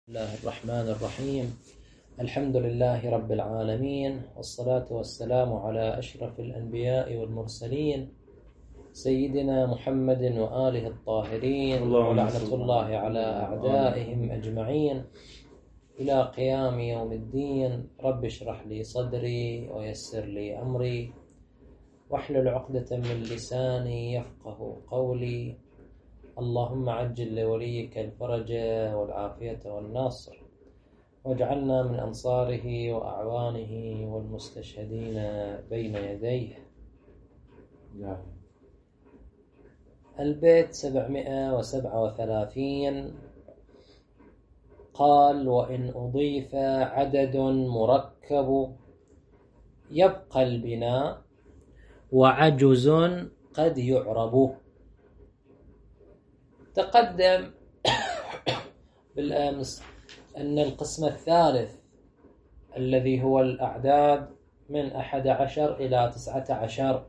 الله الرحمن الرحيم. الحمد لله رب العالمين، والصلاة والسلام على أشرف الأنبياء والمرسلين سيدنا محمد وآله الطاهرين، ولعنة الله على أعدائهم أجمعين إلى قيام يوم الدين. رب اشرح لي صدري ويسر لي أمري واحلل عقدة من لساني يفقه قولي. اللهم عجل لوليك الفرج والعافية والنصر، واجعلنا من أنصاره وأعوانه والمستشهدين بين يديه. البيت 737 قال: وإن أضيف عدد مركب يبقى البناء وعجز قد يعرب. تقدم بالأمس أن القسم الثالث الذي هو الأعداد من 11 إلى 19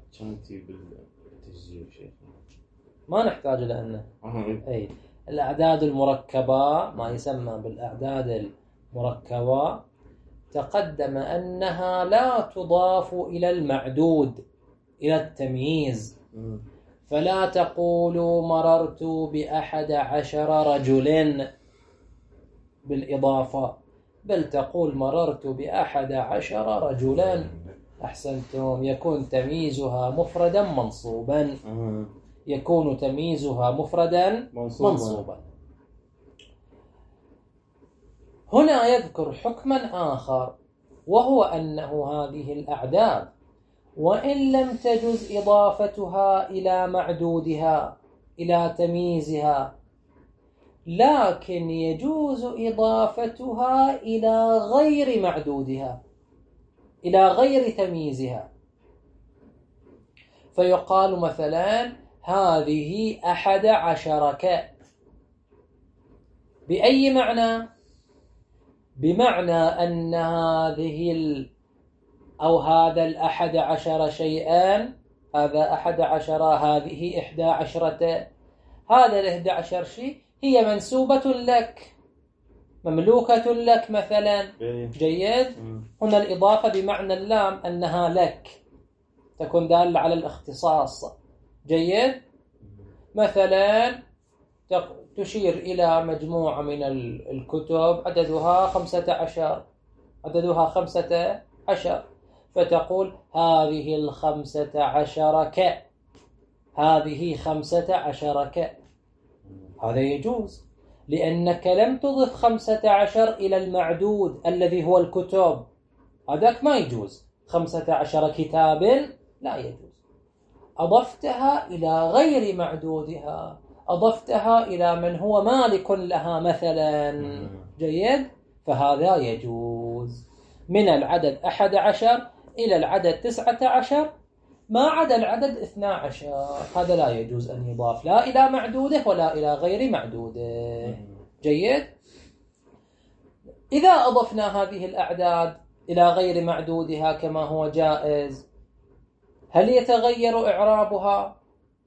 ما نحتاج لأنه الأعداد المركبة، ما يسمى بالأعداد المركبة، تقدم أنها لا تضاف إلى المعدود، إلى التمييز. فلا تقولوا مررت ب11 رجل بالإضافة، بل تقول مررت ب11 رجلا. أحسنتم. يكون تمييزها مفردا منصوبا، يكون تمييزها مفردا منصوبا. هنا يذكر حكما آخر، وهو أنه هذه الأعداد وإن لم تجز إضافتها إلى معدودها، إلى تمييزها، لكن يجوز إضافتها إلى غير معدودها، إلى غير تمييزها. فيقال مثلا: هذه 11 كأس. بأي معنى؟ بمعنى أن هذه أو هذا 11 شيئا، هذا 11، هذه 11، هذا 11 شيء هي منسوبة لك، مملوكة لك مثلا. جيد. هنا الإضافة بمعنى اللام، أنها لك، تكون دالة على الاختصاص. جيد. مثلا تشير إلى مجموعة من الكتب عددها 15، عددها 15، فتقول هذه 15 ك، هذه 15 ك. هذا يجوز، لأنك لم تضف 15 إلى المعدود الذي هو الكتب، هذاك ما يجوز. 15 كتاب لا يجوز. أضفتها إلى غير معدودها، أضفتها إلى من هو مالك لها مثلا. جيد. فهذا يجوز. من العدد 11 إلى العدد 19 ما عدا العدد 12، هذا لا يجوز أن يضاف لا إلى معدوده ولا إلى غير معدوده. جيد. إذا أضفنا هذه الأعداد إلى غير معدودها كما هو جائز، هل يتغير إعرابها؟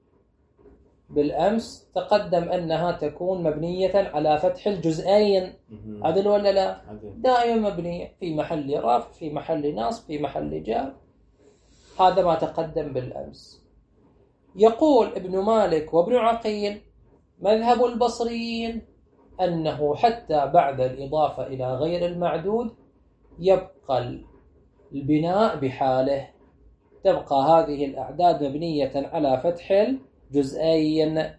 بالأمس تقدم أنها تكون مبنية على فتح الجزئين، عدل ولا لا؟ دائما مبنية، في محل رفع، في محل نصب، في محل جر. هذا ما تقدم بالأمس. يقول ابن مالك وابن عقيل مذهب البصريين أنه حتى بعد الإضافة إلى غير المعدود يبقى البناء بحاله، تبقى هذه الأعداد مبنية على فتح الجزئين.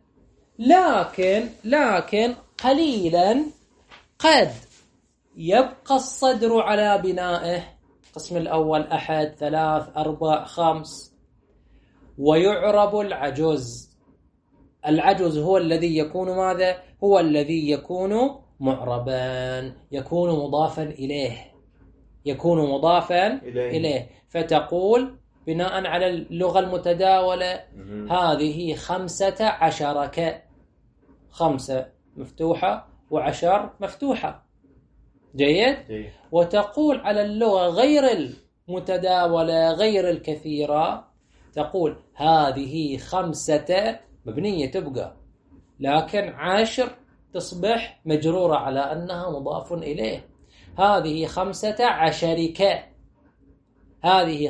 لكن قليلا قد يبقى الصدر على بنائه. القسم الأول 1، 3، 4، 5. ويعرب العجز. العجز هو الذي يكون ماذا؟ هو الذي يكون معربا، يكون مضافا إليه، يكون مضافا إليه. فتقول بناء على اللغة المتداولة: هذه 15 ك، 5 مفتوحة و10 مفتوحة. جيد. وتقول على اللغة غير المتداولة غير الكثيرة، تقول هذه 5 مبنية تبقى، لكن 10 تصبح مجرورة على أنها مضاف إليه. هذه 15 ك، هذه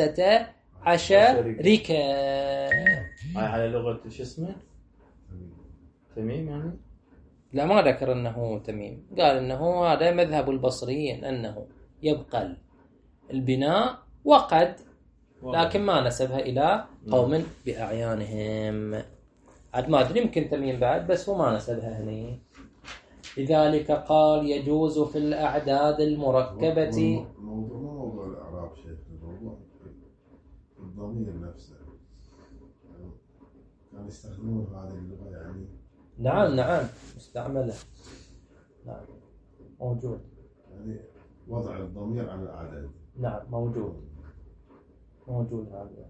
15 رك. على لغة شو اسمه تميم يعني؟ لا، ما ذكر أنه تميم، قال أنه هذا مذهب البصريين أنه يبقى البناء وقد، لكن ما نسبها إلى قوم بأعيانهم. عاد ما أدري يمكن تميم بعد، بس هو ما نسبها هنا. لذلك قال يجوز في الأعداد المركبة. موضوع الإعراب شيخ، الموضوع الضمير نفسه كانوا يستخدمون هذه اللغة يعني. نعم مستعملة، نعم موجود، يعني وضع الضمير على العدد. نعم موجود هذا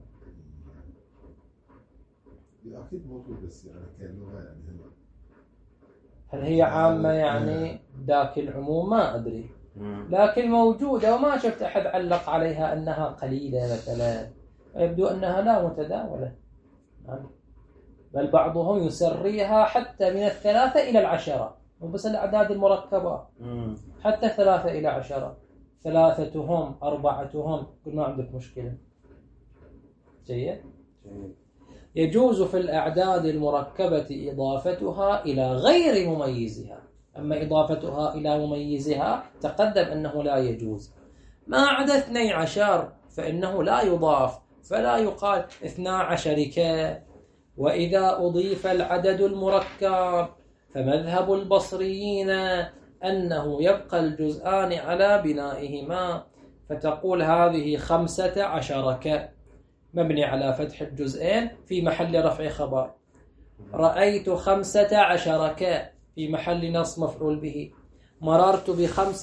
أكيد موجود، بس يعني كلغة يعني هل هي عامة يعني ذاك العموم ما أدري، لكن موجودة وما شفت أحد علق عليها أنها قليلة مثلا، يبدو أنها لا متداولة. بل بعضهم يسريها حتى من 3 إلى 10، مو بس الأعداد المركبة، حتى 3 إلى 10، 3 4 كل ما عندك مشكلة. جيد. يجوز في الأعداد المركبة إضافتها إلى غير مميزها. أما إضافتها إلى مميزها تقدم أنه لا يجوز. ما عدا 12 فإنه لا يضاف، فلا يقال 12 ك. وإذا أضيف العدد المركب فمذهب البصريين أنه يبقى الجزآن على بنائهما، فتقول هذه 15 ك مبني على فتح الجزئين في محل رفع خبر. رأيت 15 ك في محل نصب مفعول به. مررت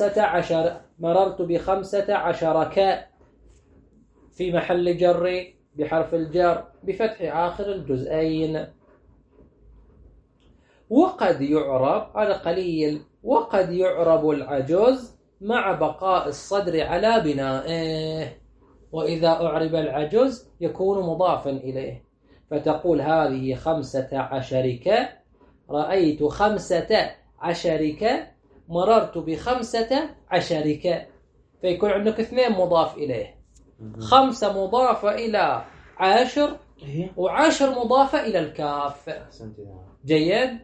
ب15 ك في محل جر بحرف الجر بفتح آخر الجزئين. وقد يعرب، هذا قليل، وقد يعرب العجز مع بقاء الصدر على بنائه. وإذا أعرب العجز يكون مضافا إليه، فتقول هذه 15 ك، رأيت 15 ك، مررت ب15 ك، فيكون عندك 2 مضاف إليه، 5 مضافة إلى 10 و10 مضافة إلى الكاف. جيد.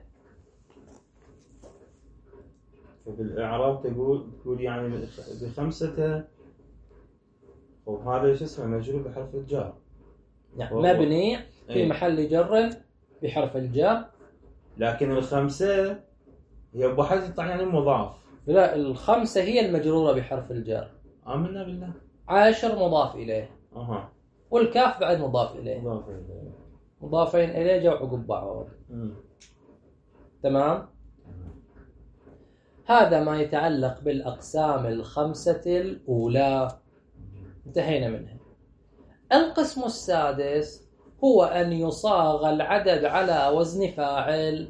فبالإعراب تقول يعني ب5، وهذا شو اسمه مجرور بحرف الجر. نعم مبني في محل جر بحرف الجر. لكن ال5 هي بواحد يطلع يعني مضاف. لا، ال5 هي المجرورة بحرف الجر. آمنا بالله. 10 مضاف إليه. والكاف بعد مضاف إليه. مضافين إليه جو عقب بعض. تمام. هذا ما يتعلق بالأقسام ال5 الأولى، انتهينا منها. القسم السادس هو أن يصاغ العدد على وزن فاعل،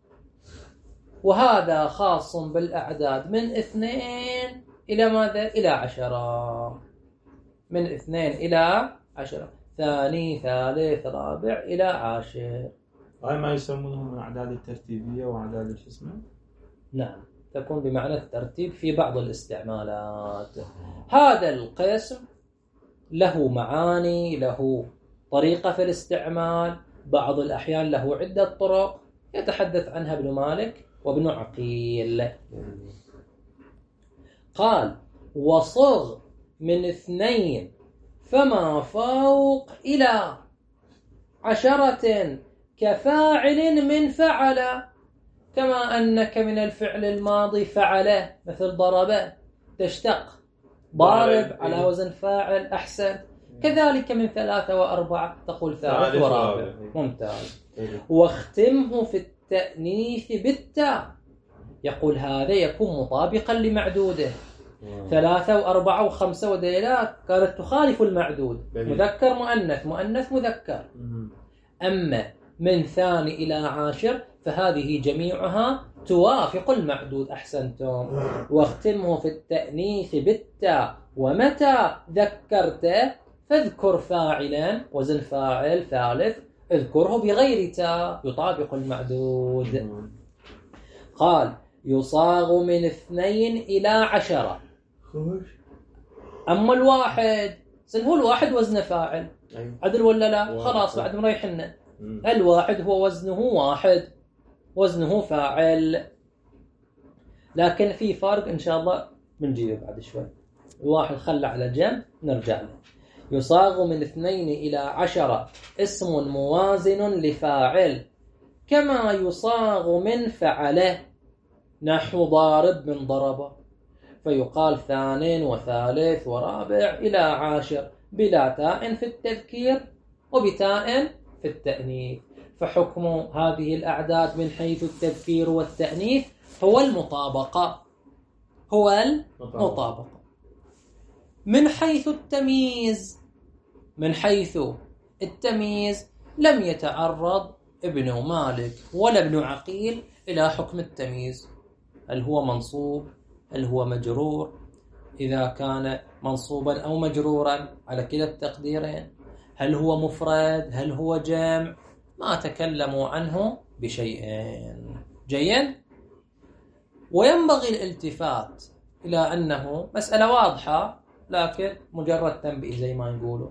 وهذا خاص بالأعداد من 2 إلى ماذا؟ إلى 10. من 2 إلى 10، ثاني ثالث رابع إلى 10. هاي ما يسمونهم الأعداد الترتيبية وأعداد شو اسمه؟ نعم، تكون بمعنى الترتيب في بعض الاستعمالات. هذا القسم له معاني، له طريقة في الاستعمال، بعض الأحيان له عدة طرق يتحدث عنها ابن مالك وابن عقيل. قال وصغ من 2 فما فوق إلى 10 كفاعل من فعل، كما أنك من الفعل الماضي فعل مثل ضرب تشتق ضارب على وزن فاعل أحسن. كذلك من 3 و4 تقول ثالث ورابع. ممتاز. واختمه في التأنيث بالتاء، يقول هذا يكون مطابقا لمعدوده. 3 و4 و5 وديلات كانت تخالف المعدود، مذكر مؤنث مؤنث مذكر. أما من 2 إلى 10 فهذه جميعها توافق المعدود. أحسنتم. واختمه في التأنيث بالتاء، ومتى ذكرته فاذكر فاعلا وزن فاعل ثالث اذكره بغير تاء يطابق المعدود. قال يصاغ من 2 إلى 10. أما الواحد هو الواحد وزنه فاعل، عدل ولا لا؟ خلاص بعد مريحنا. الواحد هو وزنه واحد، وزنه فاعل، لكن في فرق إن شاء الله بنجيبه بعد شوي. الواحد خلى على جنب نرجع له. يصاغ من 2 إلى 10 اسم موازن لفاعل، كما يصاغ من فعله، نحو ضارب من ضربه، فيقال 2 وثالث ورابع إلى 10 بلا تاء في التذكير وبتاء في التأنيث. فحكم هذه الأعداد من حيث التذكير والتأنيث هو المطابقة، هو المطابقة. من حيث التمييز، من حيث التمييز لم يتعرض ابن مالك ولا ابن عقيل إلى حكم التمييز. هل هو منصوب؟ هل هو مجرور؟ إذا كان منصوبا أو مجرورا على كلا التقديرين، هل هو مفرد؟ هل هو جمع؟ ما تكلموا عنه بشيئين. جيد؟ وينبغي الالتفات إلى أنه مسألة واضحة، لكن مجرد تنبيه زي ما نقوله.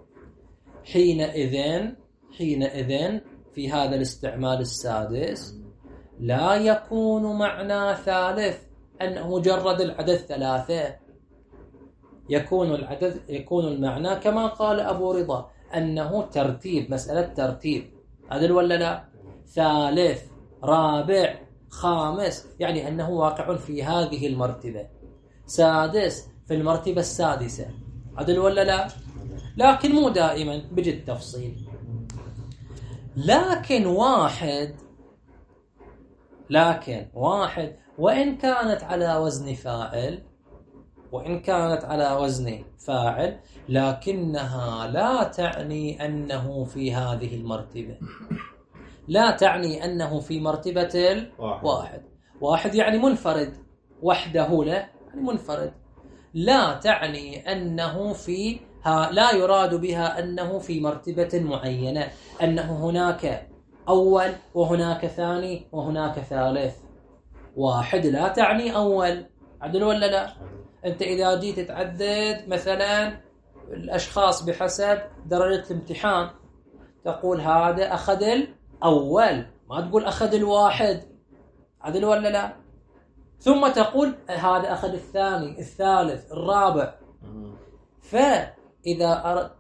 حينئذ في هذا الاستعمال السادس لا يكون معنى ثالث أن مجرد العدد 3. يكون المعنى كما قال أبو رضا أنه ترتيب، مسألة ترتيب. عدل ولا لا؟ ثالث، رابع، خامس، يعني أنه واقع في هذه المرتبة. سادس في المرتبة السادسة. عدل ولا لا؟ لكن مو دائما، بيجي التفصيل. لكن واحد وإن كانت على وزن فاعل، لكنها لا تعني أنه في هذه المرتبة، لا تعني أنه في مرتبة واحد يعني منفرد، وحده له يعني منفرد. لا تعني أنه لا يراد بها أنه في مرتبة معينة، أنه هناك أول وهناك ثاني وهناك ثالث. واحد لا تعني أول. عدل ولا لا؟ أنت إذا جيت تعدد مثلا الأشخاص بحسب درجة الامتحان، تقول هذا أخذ الأول، ما تقول أخذ الواحد. عدل ولا لا؟ ثم تقول هذا أخذ الثاني، الثالث، الرابع. فإذا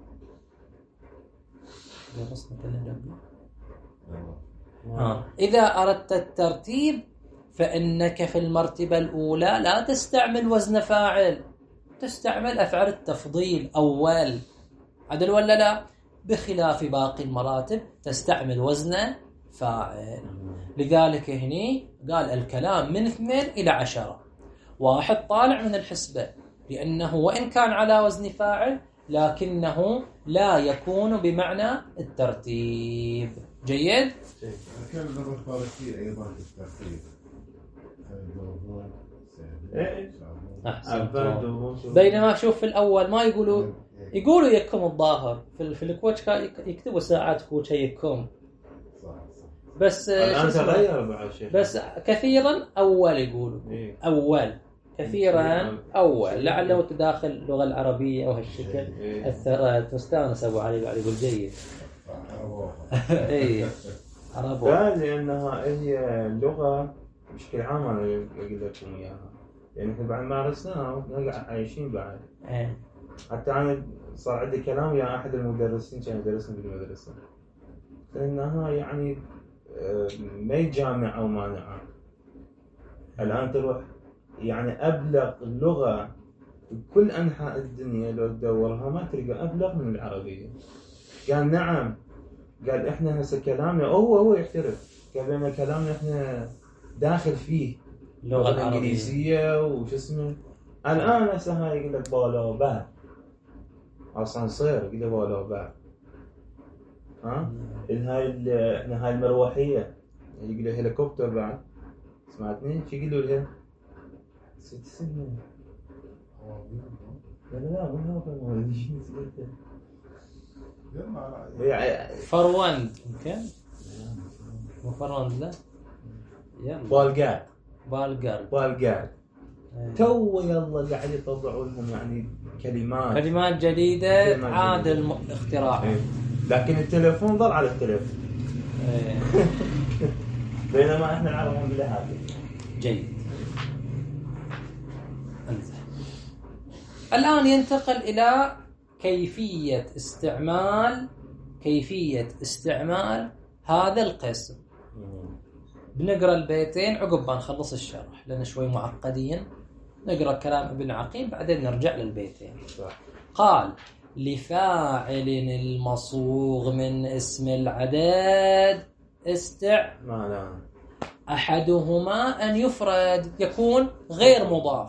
إذا أردت الترتيب فإنك في المرتبة الأولى لا تستعمل وزن فاعل، تستعمل أفعال التفضيل أول. عدل ولا لا؟ بخلاف باقي المراتب تستعمل وزن فاعل. لذلك هني قال الكلام من 2 إلى 10. واحد طالع من الحسبة، لأنه وإن كان على وزن فاعل لكنه لا يكون بمعنى الترتيب. جيد؟ كان نظر فارسي أيضا الترتيب. بينما شوف في الأول ما يقولوا يكم الظاهر في الكوتش يكتبوا ساعات كوتش يكم، بس بس كثيرا أول يقولوا أول، كثيرا أول، لعله تداخل اللغة العربية وهالشكل أثرت. مستانس أبو علي بعد يقول جيد. إيه عربو. لأنها هي اللغة بشكل عام أنا أقول لكم إياها، يعني إحنا بعد ما درسناها نقع عايشين بعد. حتى أنا صار عندي كلام ويا أحد المدرسين كان يدرسني بالمدرسة، لأنها يعني ما يجامع أو مانع. الآن تروح يعني أبلغ اللغة في كل أنحاء الدنيا لو تدورها ما تلقى أبلغ من العربية. قال نعم، قال إحنا هسه كلامنا هو يعترف، قال بما كلامنا إحنا داخل فيه اللغة الإنجليزية وش اسمه. الآن هسه هاي يقول لك بالوبا أسانسير، يقول لك بالوبا. هاي المروحية يقول له هليكوبتر بعد. سمعتني شو يقولوا لها؟ ست سنين. لا مو هذا شيء سمعته. فروند يمكن. مو فروند لا. بالقاع. بالقارد تو يلا قاعد يطلعوا لهم يعني كلمات جديدة عاد الاختراع. لكن التليفون ضل على التليفون. بينما احنا العالم بالهاتف. جيد. الآن ينتقل إلى كيفية استعمال هذا القسم. بنقرأ البيتين عقب ما نخلص الشرح لأن شوي معقدين. نقرأ كلام ابن عقيل بعدين نرجع للبيتين. قال: لفاعل المصوغ من اسم العدد استعمال أحدهما أن يفرد يكون غير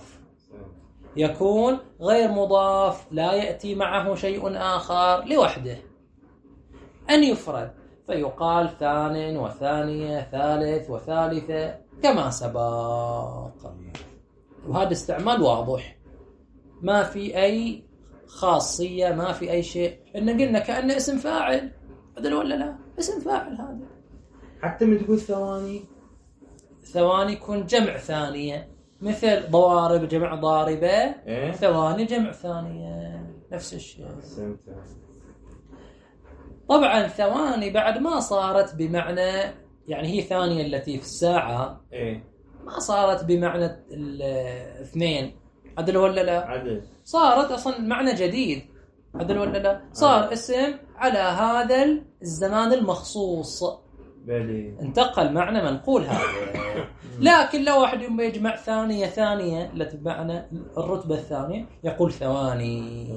مضاف لا يأتي معه شيء آخر لوحده، أن يفرد فيقال ثان وثانية ثالث وثالثة كما سبق. وهذا استعمال واضح ما في أي خاصية ما في أي شيء. إن قلنا كأنه اسم فاعل هذا ولا لا؟ اسم فاعل هذا. حتى ما تقول ثواني يكون جمع ثانية مثل ضوارب جمع ضاربة. ثواني جمع ثانية نفس الشيء. طبعا ثواني بعد ما صارت بمعنى يعني هي ثانية التي في الساعة ما صارت بمعنى الاثنين عدل ولا لا؟ عدل. صارت أصلا معنى جديد عدل ولا لا؟ صار اسم على هذا الزمان المخصوص. انتقل معنى منقول هذا. لكن لو واحد يجمع ثانية التي بمعنى الرتبة الثانية يقول ثواني.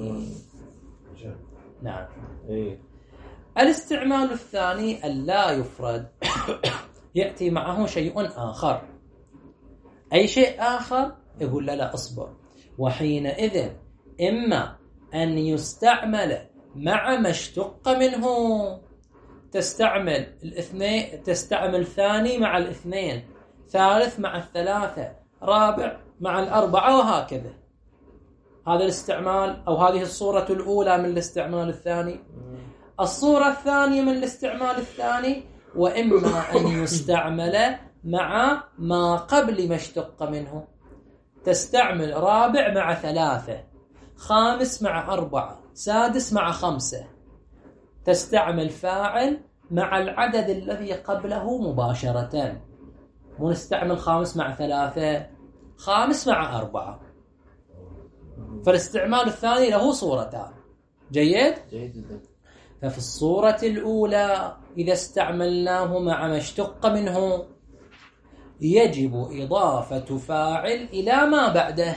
نعم. الاستعمال الثاني ألا يفرد يأتي معه شيء آخر. أي شيء آخر يقول لا أصبر. وحينئذ إما أن يستعمل مع ما اشتق منه. تستعمل ثاني مع الاثنين، ثالث مع الثلاثة، رابع مع الأربعة وهكذا. هذا الاستعمال أو هذه الصورة الأولى من الاستعمال الثاني. الصورة الثانية من الاستعمال الثاني وإما أن يستعمل مع ما قبل ما اشتق منه. تستعمل رابع مع ثلاثة، خامس مع أربعة، سادس مع خمسة. تستعمل فاعل مع العدد الذي قبله مباشرة. مو نستعمل خامس مع ثلاثة، خامس مع أربعة. فالاستعمال الثاني له صورتان. جيد؟ ففي الصورة الأولى إذا استعملناه مع ما اشتق منه يجب إضافة فاعل إلى ما بعده.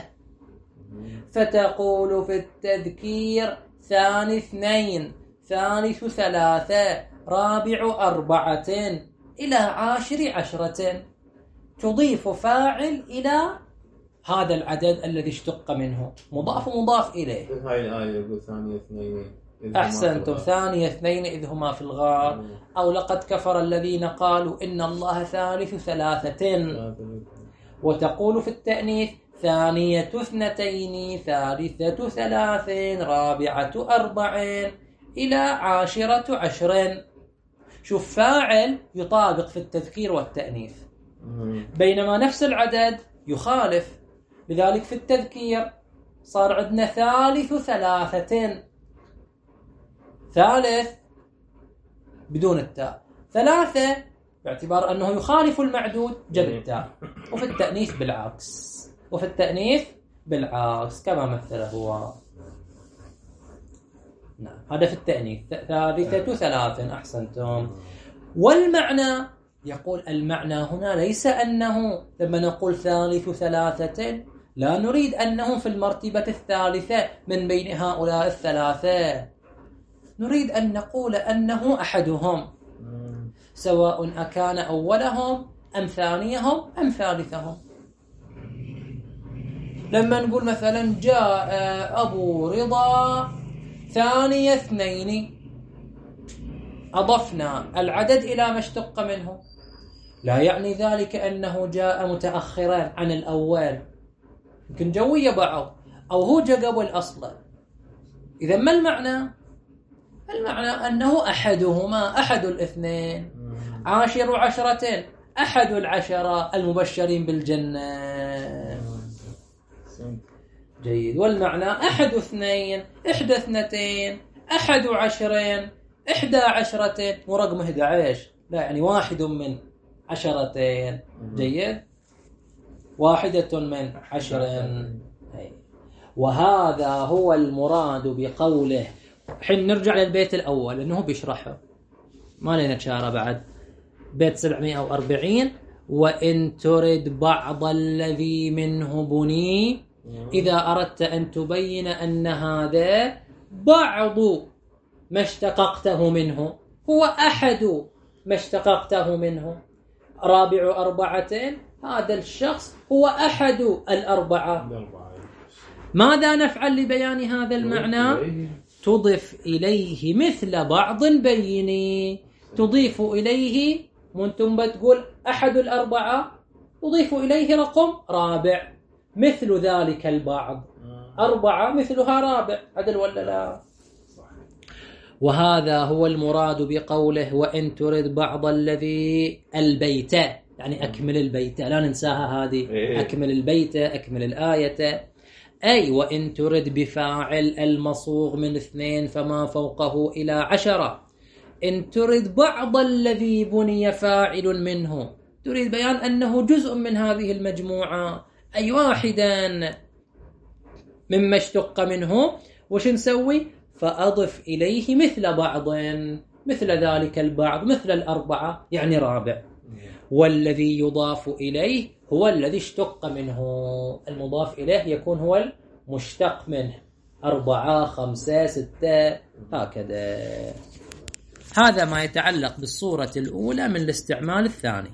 فتقول في التذكير ثاني اثنين، ثالث ثلاثة، رابع أربعة، إلى عاشر عشرة. تضيف فاعل إلى هذا العدد الذي اشتق منه، مضاف إليه. هاي الآية يقول ثاني اثنين. أحسنتم. ثاني اثنين إذ هما في الغار. أو لقد كفر الذين قالوا إن الله ثالث ثلاثة. وتقول في التأنيث ثانية اثنتين، ثالثة ثلاث، رابعة أربع، إلى عاشرة عشر. شوف فاعل يطابق في التذكير والتأنيث، بينما نفس العدد يخالف. لذلك في التذكير صار عندنا ثالث ثلاثة، ثالث بدون التاء، ثلاثة باعتبار أنه يخالف المعدود جب التاء. وفي التأنيث بالعكس كما مثله هو. نعم هذا في التأنيث ثالثة ثلاث. أحسنتم. والمعنى يقول المعنى هنا ليس أنه لما نقول ثالث ثلاثة لا نريد أنه في المرتبة الثالثة من بين هؤلاء الثلاثة، نريد أن نقول أنه أحدهم، سواء أكان أولهم أم ثانيهم أم ثالثهم. لما نقول مثلا جاء أبو رضا ثاني اثنين، أضفنا العدد إلى ما اشتق منه، لا يعني ذلك أنه جاء متأخرا عن الأول، يمكن جوية بعض أو هو جاء قبل أصلا. إذا ما المعنى؟ المعنى أنه أحدهما، أحد الاثنين. عاشر عشرة أحد العشرة المبشرين بالجنة. جيد. والمعنى أحد اثنين، إحدى اثنتين، أحد عشرين، إحدى عشرة، ورقم 11، لا يعني واحد من عشرتين. جيد. واحدة من 10. وهذا هو المراد بقوله. حين نرجع للبيت الأول لأنه بيشرحه، ما لنا شارة بعد. بيت 740: وإن ترد بعض الذي منه بني، إذا أردت أن تبين أن هذا بعض ما اشتققته منه، هو أحد ما اشتققته منه. رابع 4، هذا الشخص هو أحد الأربعة. ماذا نفعل لبيان هذا المعنى؟ تضف إليه مثل بعض بيني. تضيف إليه، وانتم بتقول أحد الأربعة، تضيف إليه رقم رابع مثل ذلك البعض. 4 مثلها رابع. عدل ولا لا؟ وهذا هو المراد بقوله وإن ترد بعض الذي البيت، يعني أكمل البيت، لا ننساها هذه. أكمل البيت، أكمل الآية. أي وإن ترد بفاعل المصوغ من 2 فما فوقه إلى 10. إن ترد بعض الذي بني فاعل منه، تريد بيان أنه جزء من هذه المجموعة، أي واحدا مما اشتق منه. وش نسوي؟ فأضف إليه مثل بعض، مثل ذلك البعض، مثل 4، يعني رابع. والذي يضاف إليه هو الذي اشتق منه. المضاف إليه يكون هو المشتق منه. 4، 5، 6، هكذا. هذا ما يتعلق بالصورة الأولى من الاستعمال الثاني.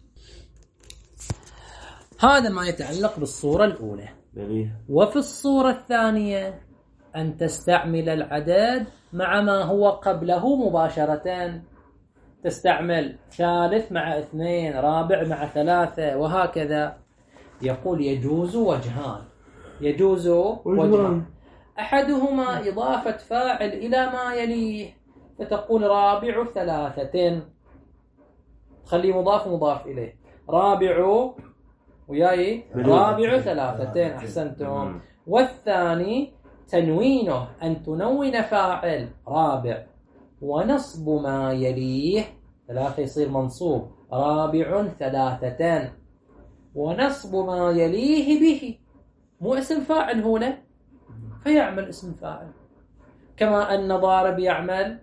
هذا ما يتعلق بالصورة الأولى. وفي الصورة الثانية أن تستعمل العدد مع ما هو قبله مباشرة. تستعمل 3 مع 2، رابع مع 3، وهكذا. يقول يجوز وجهان. يجوز وجهان. أحدهما إضافة فاعل إلى ما يليه، فتقول رابع 3، خليه مضاف مضاف إليه. رابع وياي رابع 3. أحسنتم. والثاني تنوينه، أن تنون فاعل رابع ونصب ما يليه. 3 يصير منصوب، رابع 3، ونصب ما يليه به، مو اسم فاعل هو له، فيعمل اسم فاعل. كما أن ضارب يعمل،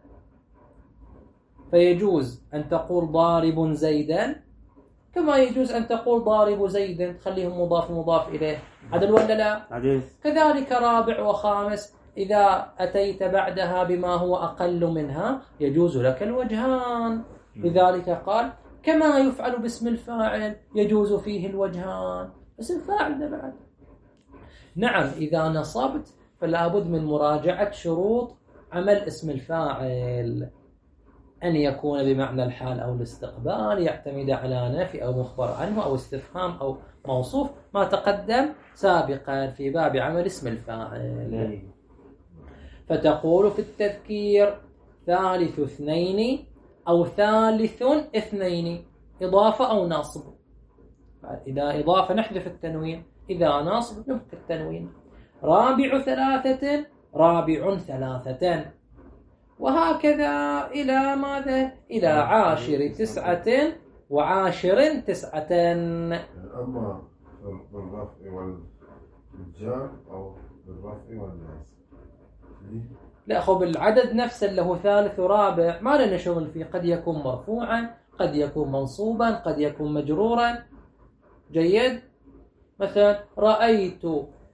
فيجوز أن تقول ضارب زيدا، كما يجوز أن تقول ضارب زيد، تخليهم مضاف مضاف إليه. عدل ولا لا؟ عدل. كذلك رابع وخامس، إذا أتيت بعدها بما هو أقل منها يجوز لك الوجهان. لذلك قال كما يفعل باسم الفاعل يجوز فيه الوجهان. اسم الفاعل ده بعد. نعم، إذا نصبت فلا بد من مراجعة شروط عمل اسم الفاعل، أن يكون بمعنى الحال أو الاستقبال، يعتمد على نفي أو مخبر عنه أو استفهام أو موصوف، ما تقدم سابقا في باب عمل اسم الفاعل. فتقول في التذكير 2 أو 2، إضافة أو نصب. إذا إضافة نحذف التنوين، إذا نصب نبقى التنوين. رابع 3، رابع 3، وهكذا إلى ماذا؟ إلى 10 9 و10 9. أما بالرفع والجر أو بالرفع والنصب لا، خب بالعدد نفسه اللي هو 3 ورابع ما لنا شغل فيه. قد يكون مرفوعا، قد يكون منصوبا، قد يكون مجرورا. جيد. مثلا رأيت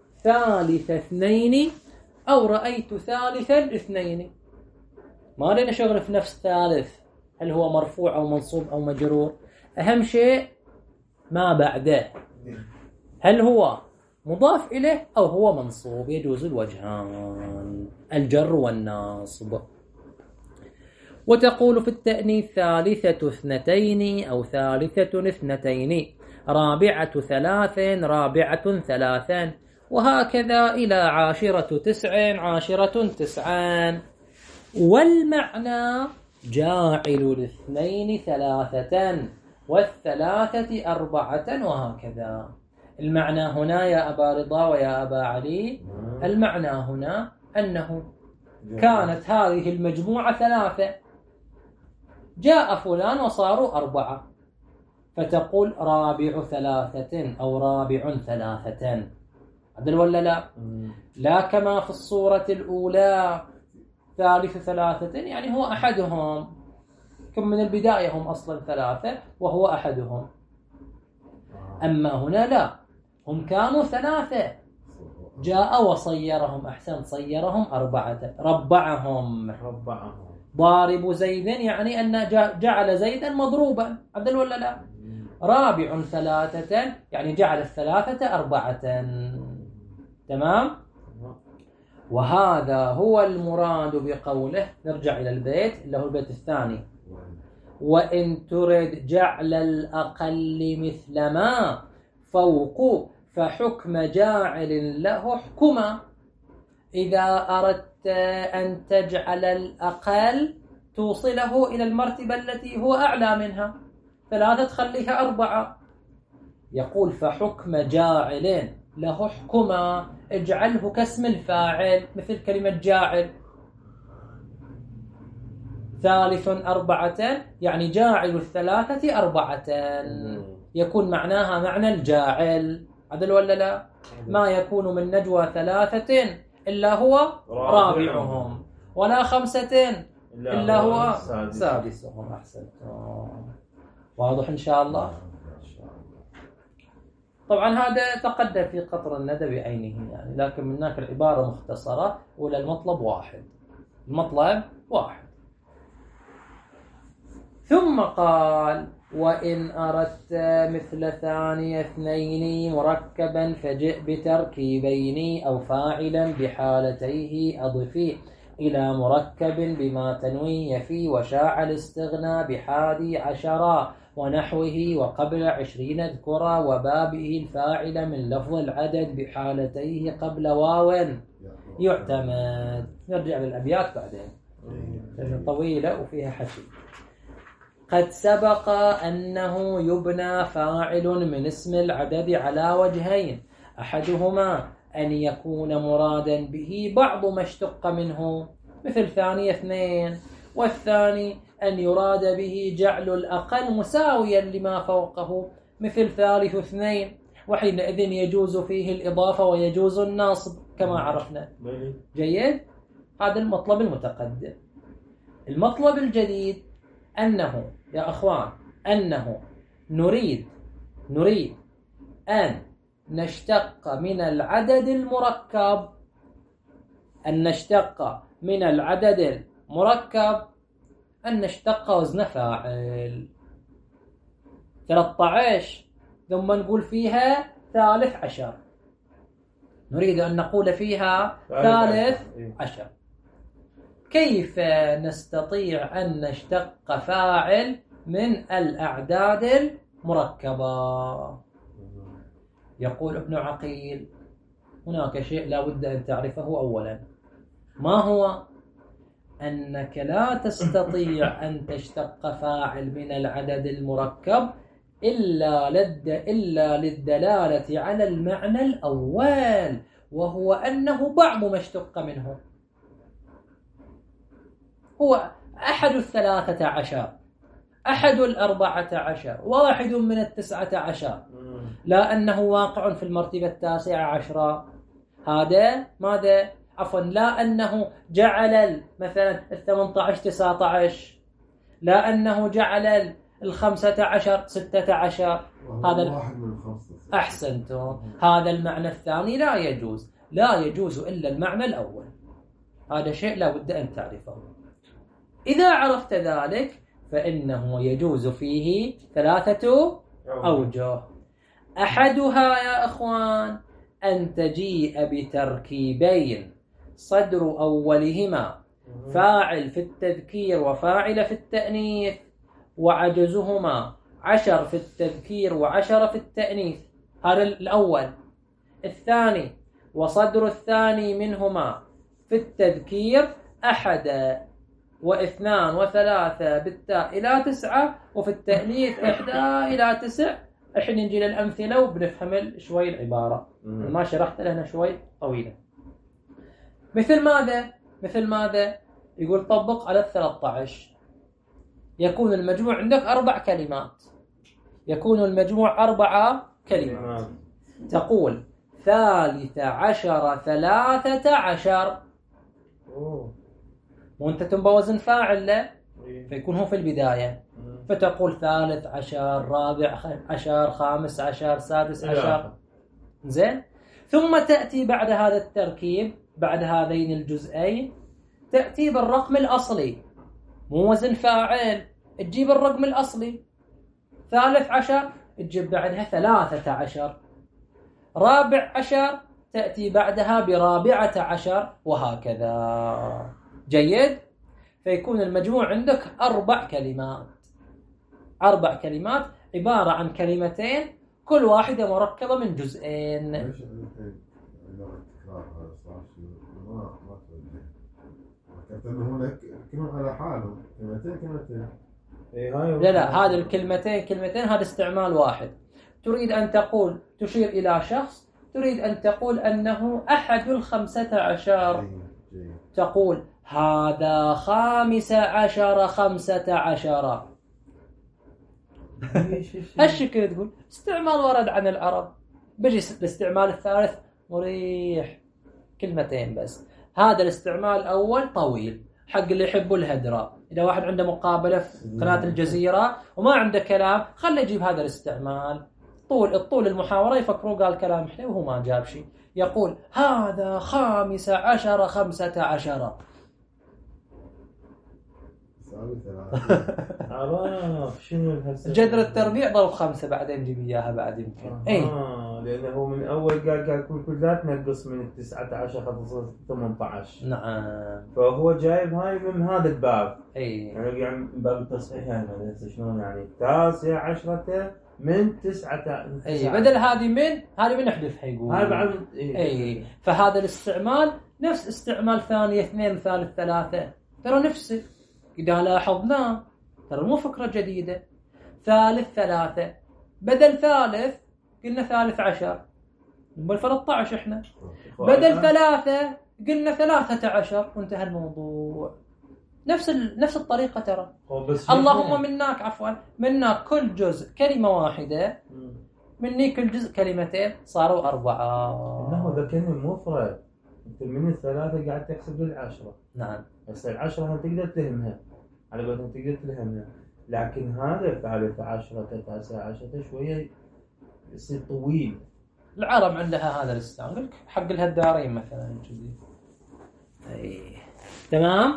2 أو رأيت 2 ما لنا شغل في نفس 3 هل هو مرفوع أو منصوب أو مجرور. أهم شيء ما بعده، هل هو مضاف إليه أو هو منصوب. يجوز الوجهان، الجر والناصب. وتقول في التأنيث 2 أو 2، رابعة 3، رابعة 3، وهكذا إلى 10 9، 10 9. والمعنى جاعل 2 3، والثلاثة 4 وهكذا. المعنى هنا يا أبا رضا ويا أبا علي، المعنى هنا أنه كانت هذه المجموعة 3، جاء فلان وصاروا 4، فتقول رابع 3 أو رابع 3. عدل ولا لا؟ لا كما في الصورة الأولى ثالث 3 يعني هو أحدهم، كم من البداية هم أصلا 3 وهو أحدهم. أما هنا لا، هم كانوا 3 جاء وصيرهم، أحسن صيرهم 4، ربعهم. ضارب زيد يعني أن جعل زيدا مضروبا، عدل ولا لا؟ رابع 3 يعني جعل 3 4. تمام؟ وهذا هو المراد بقوله، نرجع إلى البيت اللي هو البيت الثاني، وإن ترد جعل الأقل مثل ما فوق فحكم جاعل له حكما. إذا أردت أن تجعل الأقل توصله إلى المرتبة التي هو أعلى منها، 3 تخليها 4. يقول فحكم جاعل له حكما، اجعله كاسم الفاعل مثل كلمة جاعل. 3 4 يعني جاعل 3 4، يكون معناها معنى الجاعل، عدل ولا لا؟ ما يكون من نجوى 3 إلا هو رابعهم، ولا 5 إلا هو سادسهم. أحسنت، واضح إن شاء الله. طبعا هذا تقدم في قطر الندى بعينه يعني، لكن من هناك العبارة مختصرة، ولا المطلب واحد، المطلب واحد. ثم قال وإن أردت مثل ثاني 2 مركبا فجئ بتركيبين أو فاعلا بحالتيه أضفيه إلى مركب بما تنوي يفي، وشاع الاستغنى ب11 ونحوه وقبل 20 اذكرا، وبابه الفاعل من لفظ العدد بحالتيه قبل واو يعتمد. نرجع للأبيات بعدين لأنها طويلة وفيها حشي. قد سبق أنه يبنى فاعل من اسم العدد على وجهين، أحدهما أن يكون مرادا به بعض ما اشتق منه مثل ثاني 2، والثاني أن يراد به جعل الأقل مساويا لما فوقه مثل ثالث 2، وحينئذ يجوز فيه الإضافة ويجوز النصب كما عرفنا. جيد؟ هذا المطلب المتقدم. المطلب الجديد أنه يا أخوان أنه نريد أن نشتق من العدد المركب، أن نشتق من العدد المركب أن نشتق وزن فاعل 13 ثم نقول فيها 13، نريد أن نقول فيها 13. كيف نستطيع أن نشتق فاعل من الأعداد المركبة؟ يقول ابن عقيل هناك شيء لا بد أن تعرفه أولا، ما هو؟ أنك لا تستطيع أن تشتق فاعل من العدد المركب إلا للدلالة على المعنى الأول، وهو أنه بعض ما اشتق منه، هو أحد 13، أحد 14، واحد من 19، لا أنه واقع في المرتبة 19. هذا ماذا؟ عفوا، لا أنه جعل مثلا 18 19، لا أنه جعل 15 16. هذا واحد من 5. أحسنتم. هذا المعنى الثاني لا يجوز، لا يجوز إلا المعنى الأول. هذا شيء لا بد أن تعرفه. إذا عرفت ذلك فإنه يجوز فيه 3 أوجه. أحدها يا أخوان أن تجيء بتركيبين، صدر أولهما فاعل في التذكير وفاعل في التأنيث، وعجزهما 10 في التذكير و10 في التأنيث. هذا الأول. الثاني وصدر الثاني منهما في التذكير أحد واثنان وثلاثة بالتاء إلى 9 وفي التأنيث 1 إلى 9. الحين نجي للأمثلة وبنفهم شوي العبارة. ما شرحت لنا شوي طويلة. مثل ماذا؟ يقول طبق على 13. يكون المجموع عندك 4 كلمات. يكون المجموع 4 كلمات. تقول 13 13. وانت تنبى وزن فاعل له فيكون هو في البداية. فتقول 13 14 15 16. زين. ثم تأتي بعد هذا التركيب، بعد هذين الجزئين، تأتي بالرقم الأصلي، مو وزن فاعل، تجيب الرقم الأصلي 13 تجيب بعدها 13. 14 تأتي بعدها ب14 وهكذا. جيد. فيكون المجموع عندك 4 كلمات. 4 كلمات عبارة عن كلمتين كل واحدة مركبة من جزئين. ليش ما توجه؟ كلهم على حالهم كلمتين. لا هذه كلمتين هذا استعمال واحد. تريد أن تقول، تشير إلى شخص، تريد أن تقول أنه أحد 15. تقول هذا 15 15. هالشكل تقول. استعمال ورد عن العرب. بيجي الاستعمال الثالث مريح، كلمتين بس. هذا الاستعمال الأول طويل حق اللي يحبوا الهدرة. إذا واحد عنده مقابلة في قناة الجزيرة وما عنده كلام، خليه يجيب هذا الاستعمال. طول المحاورة يفكروا قال كلام حلو وهو ما جاب شيء. يقول هذا 15 15. جذر التربيع ضرب 5 بعدين نجيب اياها بعد يمكن. لانه من اول قال كل ذات نقص من 19 خصص 18. نعم. فهو جايب هاي من هذا الباب. يعني باب التصحيح يعني شلون يعني 19 من 9. بدل هذه من نحذفها يقول. هاي بعد فهذا الاستعمال نفس استعمال ثانية 2 ثالث 3. ترى نفسه إذا لاحظناه، ترى مو فكرة جديدة. 3 3 بدل ثالث قلنا 13 بل 13. احنا بدل 3 قلنا 13 وانتهى الموضوع. نفس الطريقة ترى. اللهم منك كل جزء كلمة واحدة، مني كل جزء كلمتين، صاروا 4. إنه ذا كلمة مفرد. أنت من 3 قاعد تحسب لل10. نعم. بس ال10 هم تقدر تلهمها، على قولتهم تقدر تلهمها. لكن هذا 13 19 شوية يصير طويل. العرب عندها هذا الاستعمال حق الهدارين مثلا الجديد. تمام.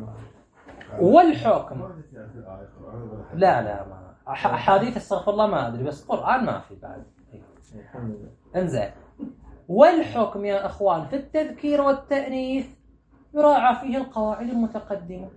والحكم لا ما احاديث استغفر الله ما ادري، بس قرآن ما في بعد. الحمد لله. انزين. والحكم يا اخوان في التذكير والتأنيث يراعى فيه القواعد المتقدمة.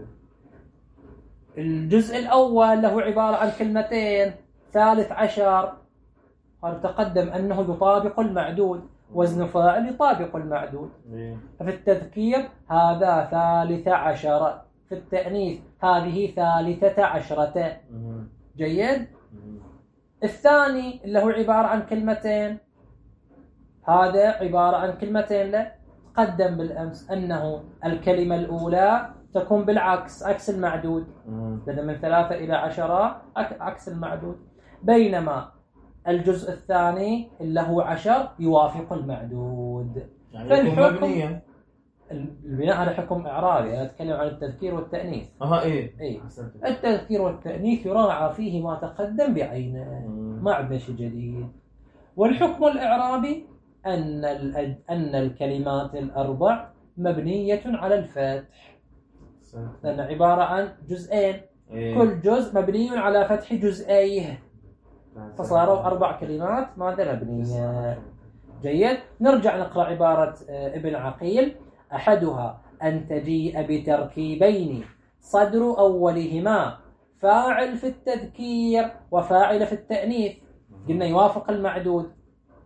الجزء الأول له عبارة عن كلمتين 13. هذا تقدم أنه يطابق المعدود، وزن فاعل يطابق المعدود. ففي التذكير هذا 13، في التأنيث هذه 13. جيد. الثاني له عبارة عن كلمتين، هذا عبارة عن كلمتين. لا تقدم بالأمس أنه الكلمة الأولى تكون بالعكس، عكس المعدود. بدأ من 3 إلى 10 عكس المعدود، بينما الجزء الثاني اللي هو 10 يوافق المعدود. يعني مبنيا. البناء على حكم إعرابي. أنا أتكلم عن التذكير والتأنيث. إيه. التذكير والتأنيث يراعى فيه ما تقدم بعينه، ما عندنا شيء جديد. والحكم الإعرابي أن الكلمات ال4 مبنية على الفتح، لأن عبارة عن جزئين. كل جزء مبني على فتح جزئيه، فصاروا 4 كلمات ماذا مبنية. جيد. نرجع نقرأ عبارة ابن عقيل. أحدها أن تجيء بتركيبين صدر أولهما فاعل في التذكير وفاعل في التأنيث، قلنا يوافق المعدود،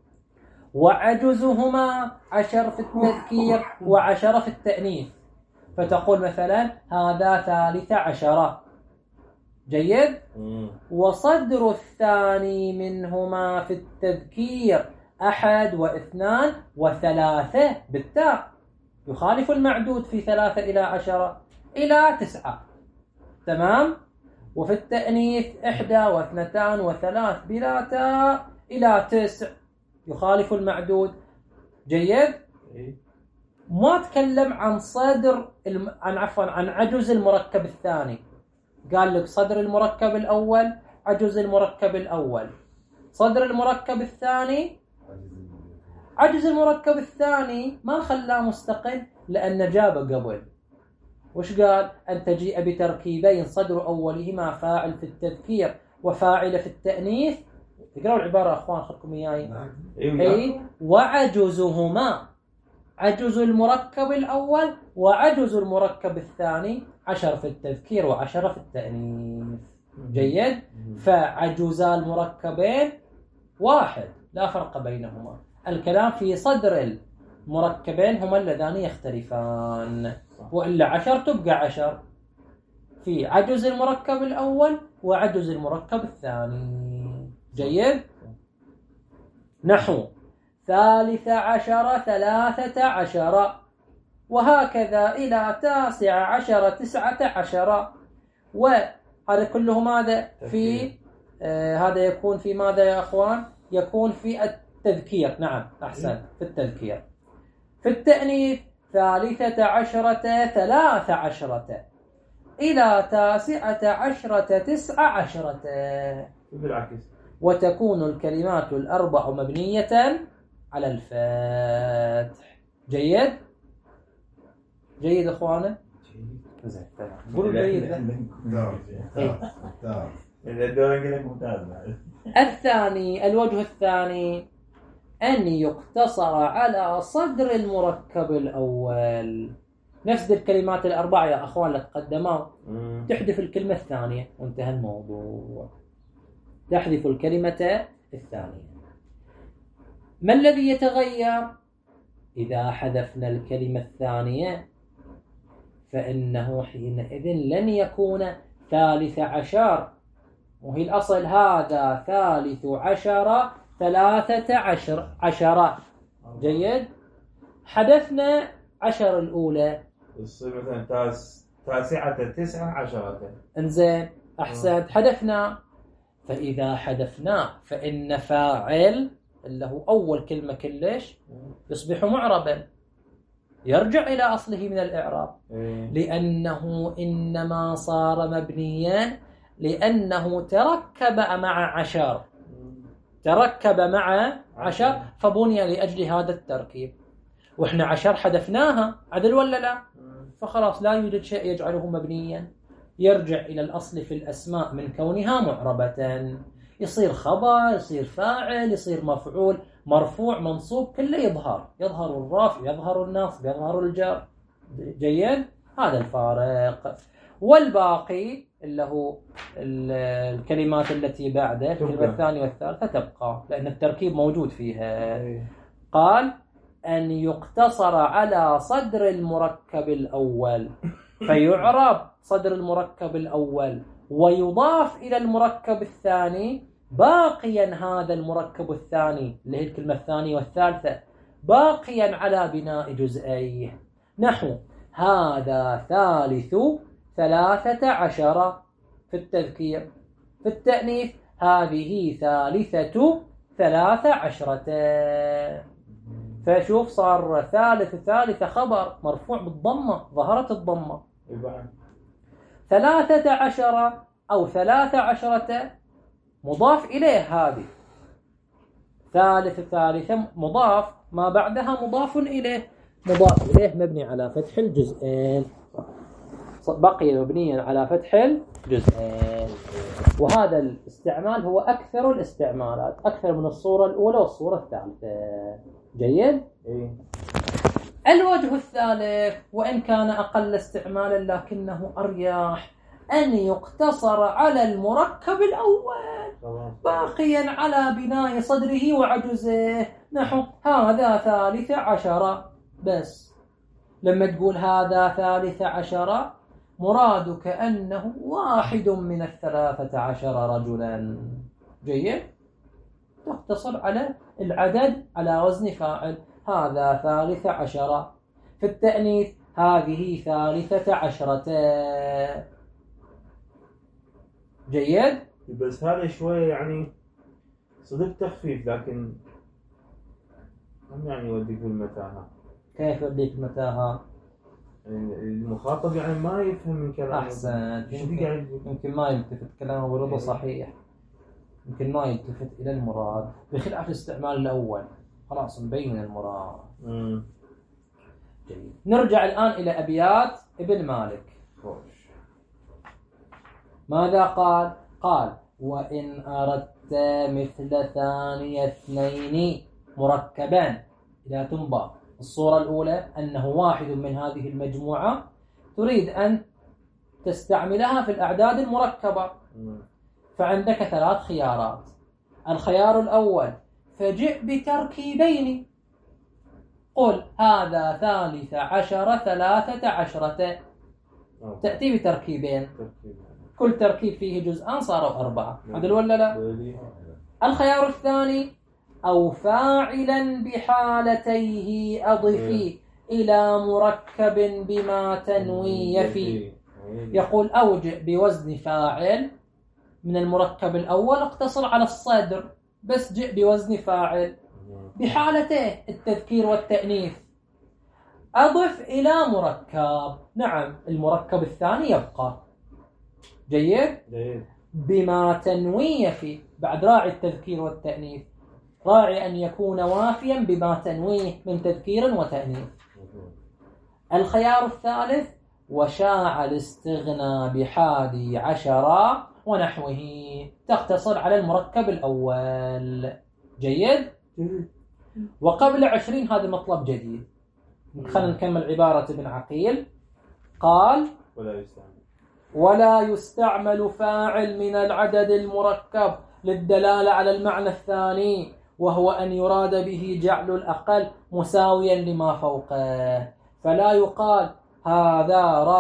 وعجزهما 10 في التذكير و10 في التأنيث، فتقول مثلا هذا 13. جيد. وصدر الثاني منهما في التذكير 1 و2 و3 بالتاء، يخالف المعدود في 3 إلى 10 إلى 9. تمام. وفي التأنيث 1 و2 و3 بلا تاء إلى 9، يخالف المعدود. جيد. ما تكلم عن عن عجز المركب الثاني. قال لك صدر المركب الأول، عجز المركب الأول. صدر المركب الثاني، عجز المركب الثاني ما خلاه مستقل لأن جابه قبل. وش قال؟ أن تجيء بتركيبين صدر أولهما فاعل في التذكير وفاعل في التأنيث. اقرأوا العبارة أخوان، خلكم إياي. أي وعجزهما، عجز المركب الأول وعجز المركب الثاني 10 في التذكير و10 في التأنيث. جيد. فعجزا المركبين 1، لا فرق بينهما. الكلام في صدر المركبين هما اللذان يختلفان، وإلا 10 تبقى 10 في عجز المركب الأول وعجز المركب الثاني. جيد. نحو 13 13 وهكذا إلى 19 19. وهذا كله ماذا في هذا يكون في ماذا يا أخوان؟ يكون في التذكير. نعم أحسن، في التذكير. في التأنيث 13 13 إلى 19 19. بالعكس. وتكون الكلمات الأربع مبنية على الفتح. جيد. جيد أخوانا. زين تمام. قولوا جيد. الثاني، الوجه الثاني أن يقتصر على صدر المركب الأول. نفس الكلمات الأربعة يا أخوان اللي تقدموا، تحذف الكلمة الثانية وانتهى الموضوع. تحذف الكلمة الثانية. ما الذي يتغير؟ إذا حذفنا الكلمة الثانية فإنه حينئذ لن يكون 13، وهي الأصل هذا 13 13. جيد. حذفنا 10 الأولى، يصير مثلا 9 19. انزين أحسنت. حذفنا، فإذا حذفناه فإن فاعل اللي هو أول كلمة كلش يصبح معربا، يرجع إلى أصله من الإعراب، لأنه إنما صار مبنيا لأنه تركب مع 10. تركب مع 10 فبني لأجل هذا التركيب. وإحنا 10 حذفناها، عدل ولا لا؟ فخلاص لا يوجد شيء يجعله مبنيا، يرجع إلى الأصل في الأسماء من كونها معربة. يصير خبر، يصير فاعل، يصير مفعول، مرفوع، منصوب، كله يظهر الرافع، يظهر الناصب، يظهر الجر. جيد. هذا الفارق. والباقي اللي هو الكلمات التي بعده، الكلمة الثانية والثالثة تبقى لأن التركيب موجود فيها. قال أن يقتصر على صدر المركب الأول فيعرب صدر المركب الأول ويضاف إلى المركب الثاني باقيا هذا المركب الثاني اللي هي الكلمة الثانية والثالثة باقيا على بناء جزئيه. نحو هذا 13 في التذكير. في التأنيث هذه 13. فشوف صار ثالث خبر مرفوع بالضمة، ظهرت الضمة. 13 أو 13 مضاف إليه، هذه ثالثة مضاف، ما بعدها مضاف إليه، مضاف إليه مبني على فتح الجزئين، بقي مبنيا على فتح الجزئين. وهذا الاستعمال هو أكثر الاستعمالات، أكثر من الصورة الأولى والصورة الثالثة. جيد؟ الوجه الثالث وإن كان أقل استعمالا لكنه أريح، أن يقتصر على المركب الأول باقيا على بناء صدره وعجزه. نحو هذا 13 بس، لما تقول هذا 13 مرادك أنه واحد من 13 رجلا. جيد؟ تقتصر على العدد على وزن فاعل. هذا 13. في التأنيث هذه 13. جيد؟ بس هذا شوية يعني صدق تخفيف، لكن هم يعني يوديك بالمتاهة. كيف يوديك المتاهة؟ المخاطب يعني ما يفهم من كلامه. أحسن. يمكن ما يلتفت كلامه برضه صحيح، يمكن ما يلتفت إلى المراد، بخلاف الاستعمال الأول خلاص مبين المراد. جيد. نرجع الآن إلى أبيات ابن مالك. ماذا قال؟ قال: وإن أردت مثل ثاني اثنين مركبان. إذا تنبأ الصورة الأولى أنه واحد من هذه المجموعة، تريد أن تستعملها في الأعداد المركبة، فعندك 3 خيارات. الخيار الأول: فجئ بتركيبين. قل هذا 13 13. تأتي بتركيبين، كل تركيب فيه جزءان صاروا 4. عدل ولا لا؟ الخيار الثاني: أو فاعلا بحالتيه أضفي إلى مركب بما تنوي يفي. يقول أوجئ بوزن فاعل من المركب الأول، اقتصر على الصدر بس، جئ بوزن فاعل بحالته التذكير والتأنيث، أضف إلى مركب. نعم، المركب الثاني يبقى. جيد؟ بما تنوي فيه، بعد راعي التذكير والتأنيث، راعي أن يكون وافيا بما تنويه من تذكير وتأنيث. الخيار الثالث: وشاع الاستغنى ب11 ونحوه، تقتصر على المركب الأول. جيد؟ وقبل 20 هذا مطلب جديد. خلينا نكمل عبارة ابن عقيل. قال: ولا يستعمل فاعل من العدد المركب للدلالة على المعنى الثاني، وهو أن يراد به جعل الأقل مساويا لما فوقه، فلا يقال هذا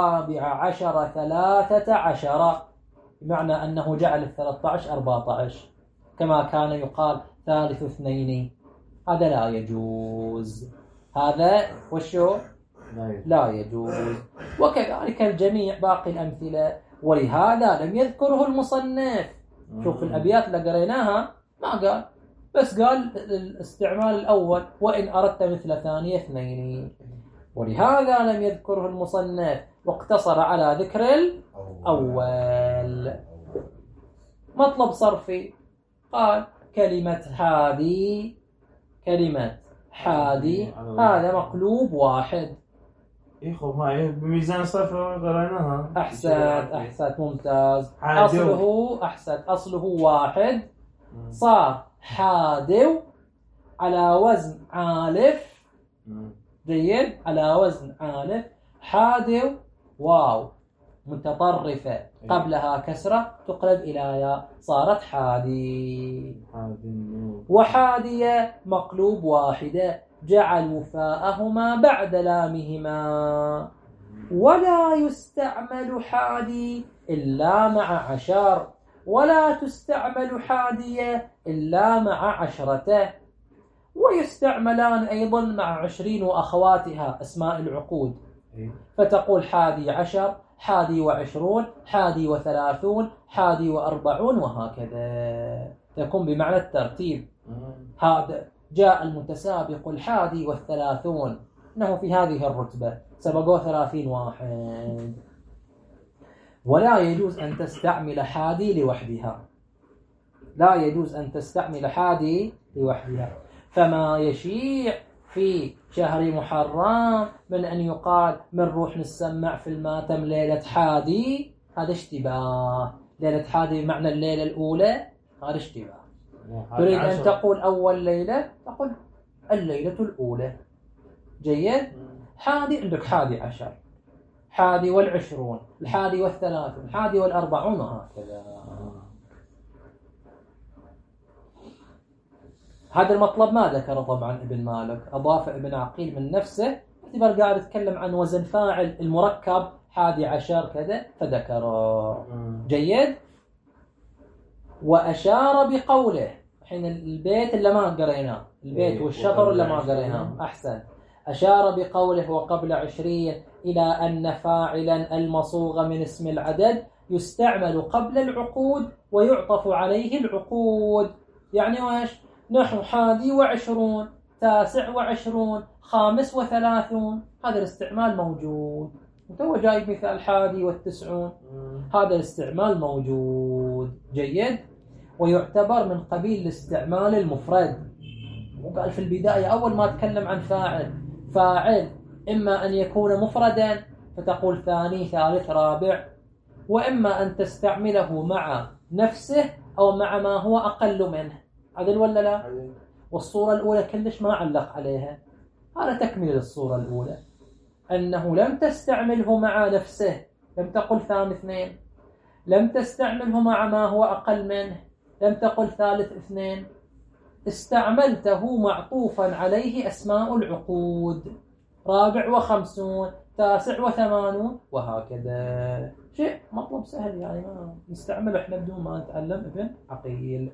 14 13، بمعنى أنه جعل 13 14، كما كان يقال 3 2. هذا لا يجوز، هذا وشو لا يجوز. وكذلك الجميع باقي الأمثلة، ولهذا لم يذكره المصنف. شوف الأبيات اللي قريناها ما قال، بس قال الاستعمال الأول: وإن أردت مثل ثاني اثنين، ولهذا لم يذكره المصنف واقتصر على ذكر الأول. مطلب صرفي، قال: كلمة هادي، كلمة حادي هذا مقلوب واحد. يخو هاي بميزان الصرف قريناها. أحسنت ممتاز. أصله واحد، صار حادو على وزن عالف. جيد؟ على وزن عالف. حادو واو متطرفة قبلها كسرة تقلب إلى ياء، صارت حادي. وحادية مقلوب واحدة، جعلوا فاءهما بعد لامهما. ولا يستعمل حادي إلا مع 10، ولا تستعمل حادية إلا مع 10. ويستعملان أيضا مع 20 وأخواتها أسماء العقود، فتقول 11، 21، 31، 41، وهكذا تكون بمعنى الترتيب. هذا جاء المتسابق 31، إنه في هذه الرتبة سبقوا 30 واحد. ولا يجوز أن تستعمل حادي لوحدها، لا يجوز أن تستعمل حادي لوحدها. فما يشيع في شهر محرم من أن يقال من روح نسمع في الماتم ليلة حادي، هذا اشتباه. ليلة حادي بمعنى الليلة الأولى، هذا اشتباه. تريد أن تقول أول ليلة، تقول الليلة الأولى. جيد؟ حادي عندك 11، 21، 31، 41، وهكذا. هذا المطلب ما ذكره طبعا ابن مالك، أضاف ابن عقيل من نفسه باعتبار قاعد يتكلم عن وزن فاعل المركب 11 كذا فذكره. جيد. وأشار بقوله، الحين البيت اللي ما قريناه، البيت والشطر اللي ما قريناه، أحسن. أشار بقوله وقبل 20 إلى أن فاعلا المصوغ من اسم العدد يستعمل قبل العقود ويعطف عليه العقود. يعني واش؟ نحو 21 29 35، هذا الاستعمال موجود. تو جايب مثال 91، هذا الاستعمال موجود. جيد. ويعتبر من قبيل الاستعمال المفرد. وقال في البداية أول ما تكلم عن فاعل إما أن يكون مفردا فتقول ثاني ثالث رابع، وإما أن تستعمله مع نفسه أو مع ما هو أقل منه. عدل ولا لا؟ والصورة الأولى كلش ما علق عليها، هذا تكمل الصورة الأولى، أنه لم تستعمله مع نفسه، لم تقل ثاني اثنين، لم تستعمله مع ما هو أقل منه، لم تقل ثالث اثنين، استعملته معطوفا عليه أسماء العقود 54 89 وهكذا. شيء مطلب سهل يعني، ما نستعمل احنا بدون ما نتعلم ابن عقيل.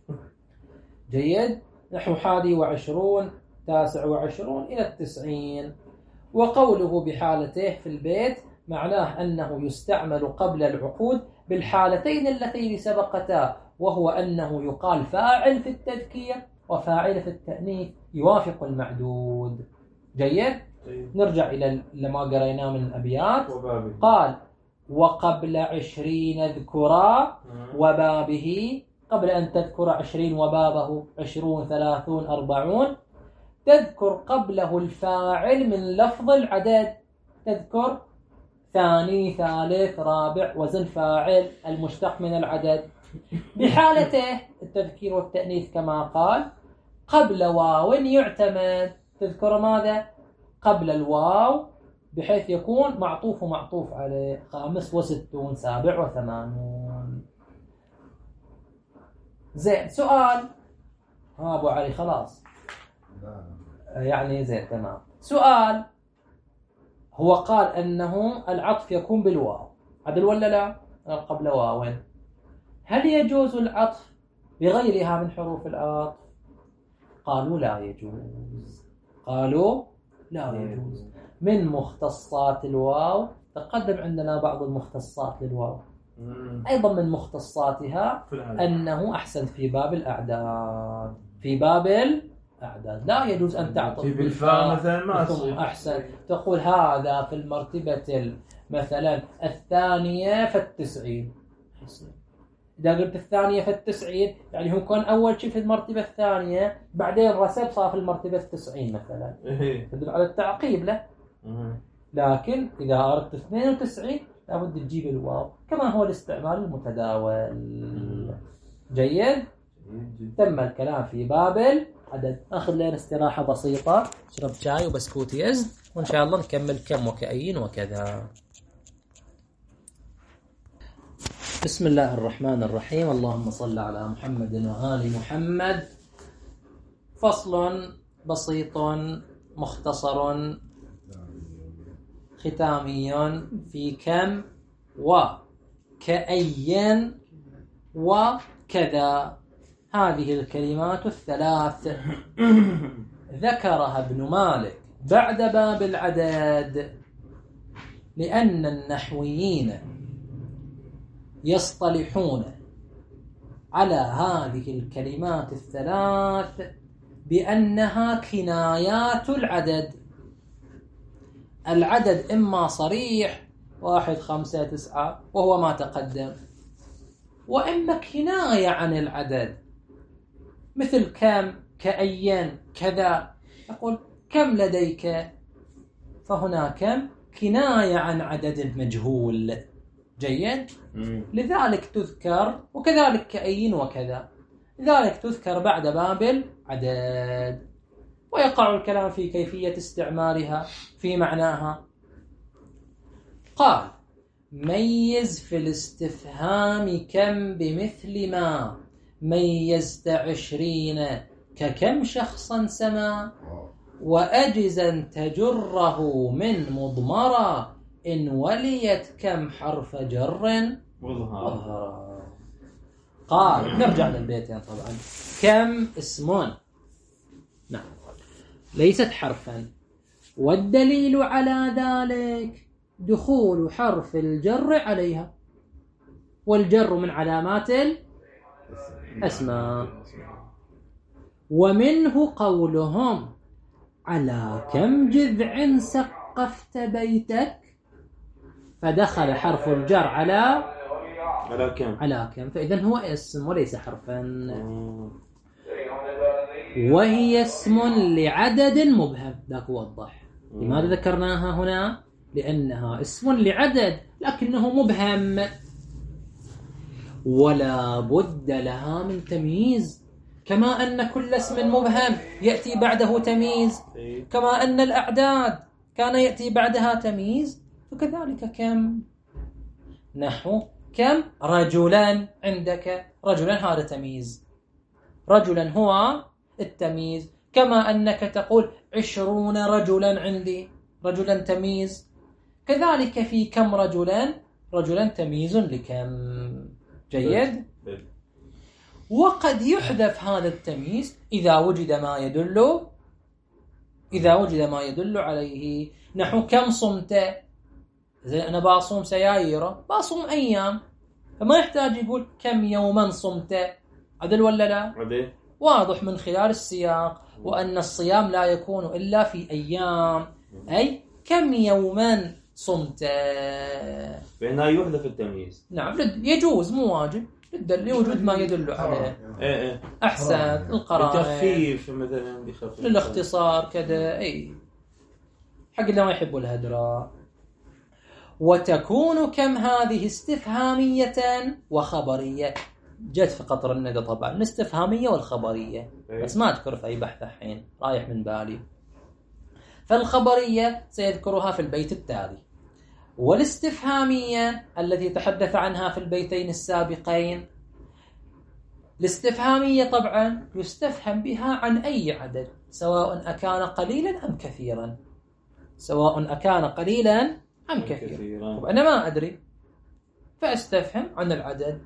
جيد. نحو 21 29 إلى 90. وقوله بحالته في البيت معناه أنه يستعمل قبل العقود بالحالتين اللتين سبقتا، وهو أنه يقال فاعل في التذكير وفاعل في التأنيث يوافق المعدود. جيد. نرجع إلى لما قريناه من الأبيات. قال وقبل 20 اذكرا وبابه، قبل أن تذكر 20 وبابه 20 30 40 تذكر قبله الفاعل من لفظ العدد، تذكر ثاني ثالث رابع وزن فاعل المشتق من العدد. بحالته التذكير والتأنيث كما قال قبل واو يعتمد، تذكر ماذا؟ قبل الواو بحيث يكون معطوف ومعطوف عليه 65 87. زين. سؤال. أبو علي خلاص يعني زين تمام. سؤال. هو قال أنه العطف يكون بالواو، عدل ولا لا؟ قبل واو. هل يجوز العطف بغيرها من حروف العطف؟ قالوا لا يجوز. قالوا لا يجوز. من مختصات الواو تقدم عندنا بعض المختصات للواو، أيضا من مختصاتها أنه أحسن في باب الأعداد، في باب الأعداد لا يجوز أن تعطف بالفاء مثلا ما ثم أحسن تقول هذا في المرتبة مثلا 2 في 90. إذا قلت 2 في 90 يعني هو كان أول شيء في المرتبة الثانية بعدين رسب صار في المرتبة 90 مثلا، تدل على التعقيب له. لكن إذا أردت 92 لابد تجيب الواو كما هو الاستعمال المتداول. جيد. تم الكلام في باب العدد. أخذ لنا استراحة بسيطة، شرب شاي وبسكوت يزن، وإن شاء الله نكمل كم وكأين وكذا. بسم الله الرحمن الرحيم. اللهم صل على محمد وآل محمد. فصل بسيط مختصر ختامي في كم وكأين وكذا. هذه الكلمات الثلاث ذكرها ابن مالك بعد باب العدد، لأن النحويين يصطلحون على هذه الكلمات الثلاث بأنها كنايات العدد. العدد إما صريح 1 5 9 وهو ما تقدم، وإما كناية عن العدد مثل كم كأين كذا. أقول كم لديك، فهنا كم كناية عن عدد مجهول. جيد. لذلك تذكر، وكذلك كأين وكذا، لذلك تذكر بعد باب العدد. ويقع الكلام في كيفية استعمالها في معناها. قال ميز في الاستفهام كم بمثل ما ميزت 20 ككم شخصا سما، وأجزا تجره من مضمرة إن وليت كم حرف جر مظهرا. قال نرجع للبيتين طبعا. كم اسم، نعم، ليست حرفا، والدليل على ذلك دخول حرف الجر عليها، والجر من علامات الأسماء. ومنه قولهم على كم جذع سقفت بيتك، فدخل حرف الجر على كم، فإذا هو اسم وليس حرفا. وهي اسم لعدد مبهم، ذاك وضح. لماذا ذكرناها هنا؟ لأنها اسم لعدد لكنه مبهم، ولا بد لها من تمييز، كما أن كل اسم مبهم يأتي بعده تمييز، كما أن الأعداد كان يأتي بعدها تمييز، فكذلك كم. نحو كم رجلا عندك، رجلا هذا تمييز، رجلا هو التمييز، كما أنك تقول 20 رجلا عندي، رجلا تمييز، كذلك في كم رجلا، رجلا تمييز لكم. جيد. وقد يحذف هذا التمييز إذا وجد ما يدل عليه. نحو كم صمت، زي أنا باصوم سيايرة، باصوم أيام، فما يحتاج يقول كم يوما صمت، عدل ولا لا؟ واضح من خلال السياق، وأن الصيام لا يكون إلا في أيام، أي كم يوما صمت. فهنا يحذف التمييز. نعم، يجوز، مو واجب، لوجود ما يدل عليه. أحسن، القرائن، التخفيف مثلا، بخفيف للاختصار كذا، أي حق اللي ما يحبوا الهدرة. وتكون كم هذه استفهامية وخبرية، جت في قطر الندى طبعا الاستفهامية والخبرية، بس ما أذكر في أي بحث الحين، رايح من بالي. فالخبرية سيذكرها في البيت التالي، والاستفهامية التي تحدث عنها في البيتين السابقين. الاستفهامية طبعا يستفهم بها عن أي عدد، سواء أكان قليلا أم كثيرا، سواء أكان قليلا أم كثيرا. أنا ما أدري فأستفهم عن العدد.